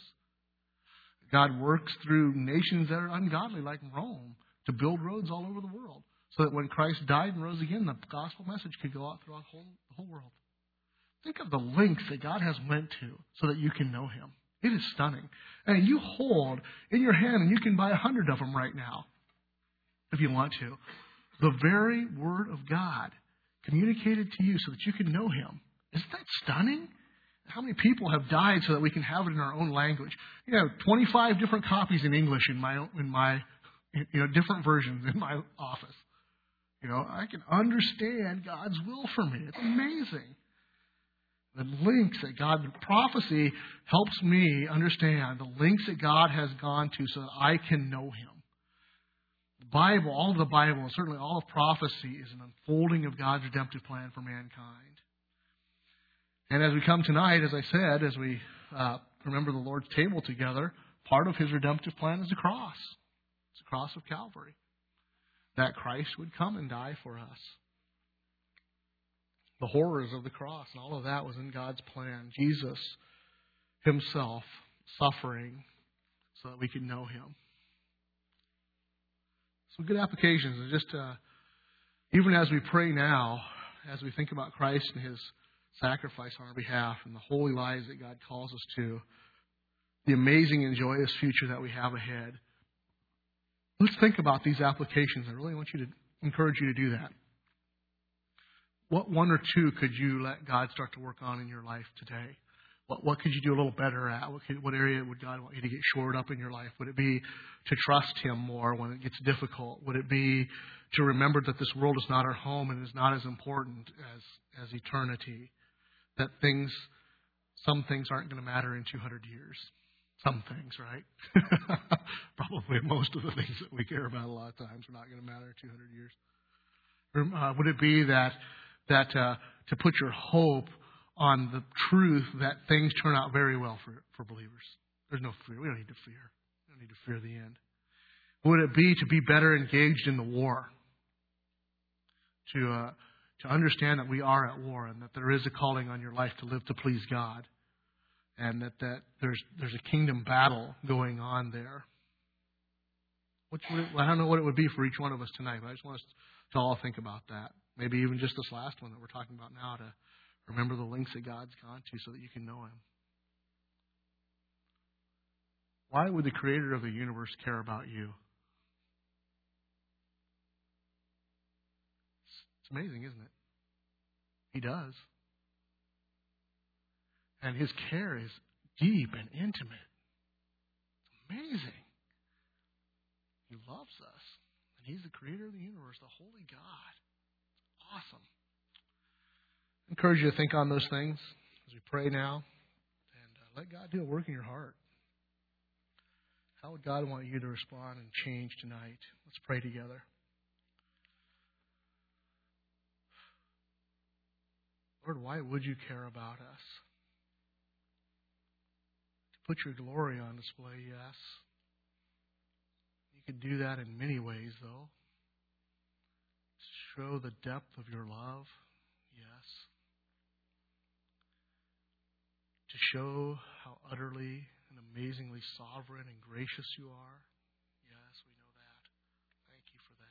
God works through nations that are ungodly like Rome to build roads all over the world so that when Christ died and rose again, the gospel message could go out throughout the whole, the whole world. Think of the lengths that God has went to so that you can know Him. It is stunning. And you hold in your hand, and you can buy a hundred of them right now if you want to. The very Word of God communicated to you so that you can know Him. Isn't that stunning? How many people have died so that we can have it in our own language? You know, twenty-five different copies in English in my in my you know different versions in my office. You know, I can understand God's will for me. It's amazing. The links that God, prophecy helps me understand the links that God has gone to so that I can know Him. The Bible, all of the Bible, and certainly all of prophecy, is an unfolding of God's redemptive plan for mankind. And as we come tonight, as I said, as we uh, remember the Lord's table together, part of His redemptive plan is the cross. It's the cross of Calvary. That Christ would come and die for us. The horrors of the cross and all of that was in God's plan. Jesus Himself suffering so that we could know Him. Some good applications. And just uh, even as we pray now, as we think about Christ and His sacrifice on our behalf and the holy lives that God calls us to, the amazing and joyous future that we have ahead, let's think about these applications. I really want you to encourage you to do that. What one or two could you let God start to work on in your life today? What what could you do a little better at? What could, what area would God want you to get shored up in your life? Would it be to trust Him more when it gets difficult? Would it be to remember that this world is not our home and is not as important as, as eternity? That things, some things aren't going to matter in two hundred years. Some things, right? Probably most of the things that we care about a lot of times are not going to matter in two hundred years. Uh, would it be that that uh, to put your hope on the truth that things turn out very well for, for believers? There's no fear. We don't need to fear. We don't need to fear the end. Would it be to be better engaged in the war? To uh, to understand that we are at war and that there is a calling on your life to live to please God. And that, that there's there's a kingdom battle going on there. Which would it, I don't know what it would be for each one of us tonight, but I just want us to all think about that. Maybe even just this last one that we're talking about now, to remember the links that God's gone to so that you can know Him. Why would the Creator of the universe care about you? It's amazing, isn't it? He does. And His care is deep and intimate. It's amazing. He loves us. And He's the Creator of the universe, the Holy God. It's awesome. I encourage you to think on those things as we pray now. And uh, let God do a work in your heart. How would God want you to respond and change tonight? Let's pray together. Lord, why would you care about us? Put your glory on display, yes. You could do that in many ways, though. Show the depth of your love, yes. To show how utterly and amazingly sovereign and gracious you are, yes, we know that. Thank you for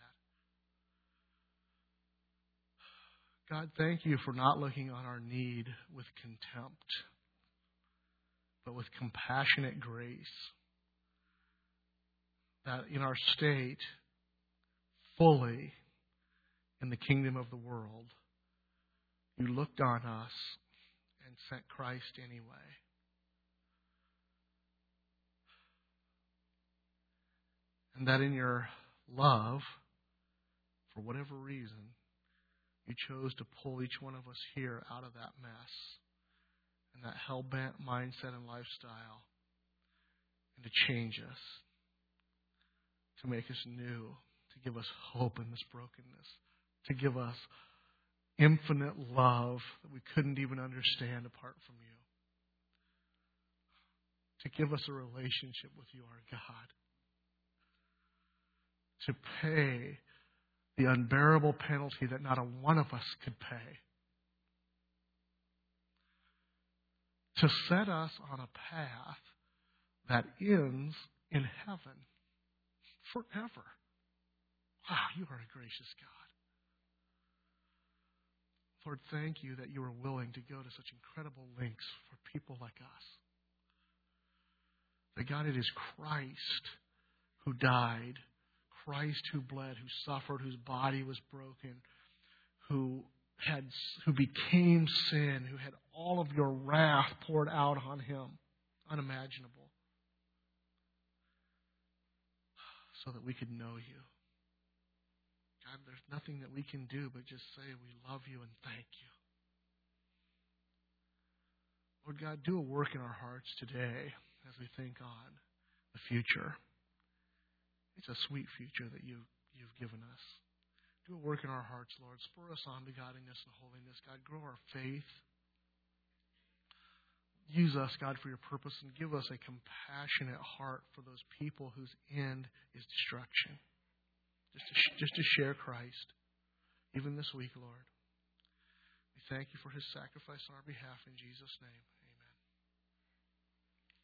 that. God, thank you for not looking on our need with contempt, but with compassionate grace. That in our state, fully in the kingdom of the world, you looked on us and sent Christ anyway. And that in your love, for whatever reason, you chose to pull each one of us here out of that mess and that hell-bent mindset and lifestyle, and to change us, to make us new, to give us hope in this brokenness, to give us infinite love that we couldn't even understand apart from you, to give us a relationship with you, our God, to pay the unbearable penalty that not a one of us could pay, to set us on a path that ends in heaven forever. Wow, you are a gracious God. Lord, thank you that you are willing to go to such incredible lengths for people like us. That God, it is Christ who died, Christ who bled, who suffered, whose body was broken, who had, who became sin, who had all of your wrath poured out on him, unimaginable, so that we could know you. God, there's nothing that we can do but just say we love you and thank you. Lord God, do a work in our hearts today as we think on the future. It's a sweet future that you, you've given us. Do a work in our hearts, Lord. Spur us on to godliness and holiness. God, grow our faith. Use us, God, for your purpose, and give us a compassionate heart for those people whose end is destruction. Just to, just to share Christ, even this week, Lord. We thank you for his sacrifice on our behalf in Jesus' name.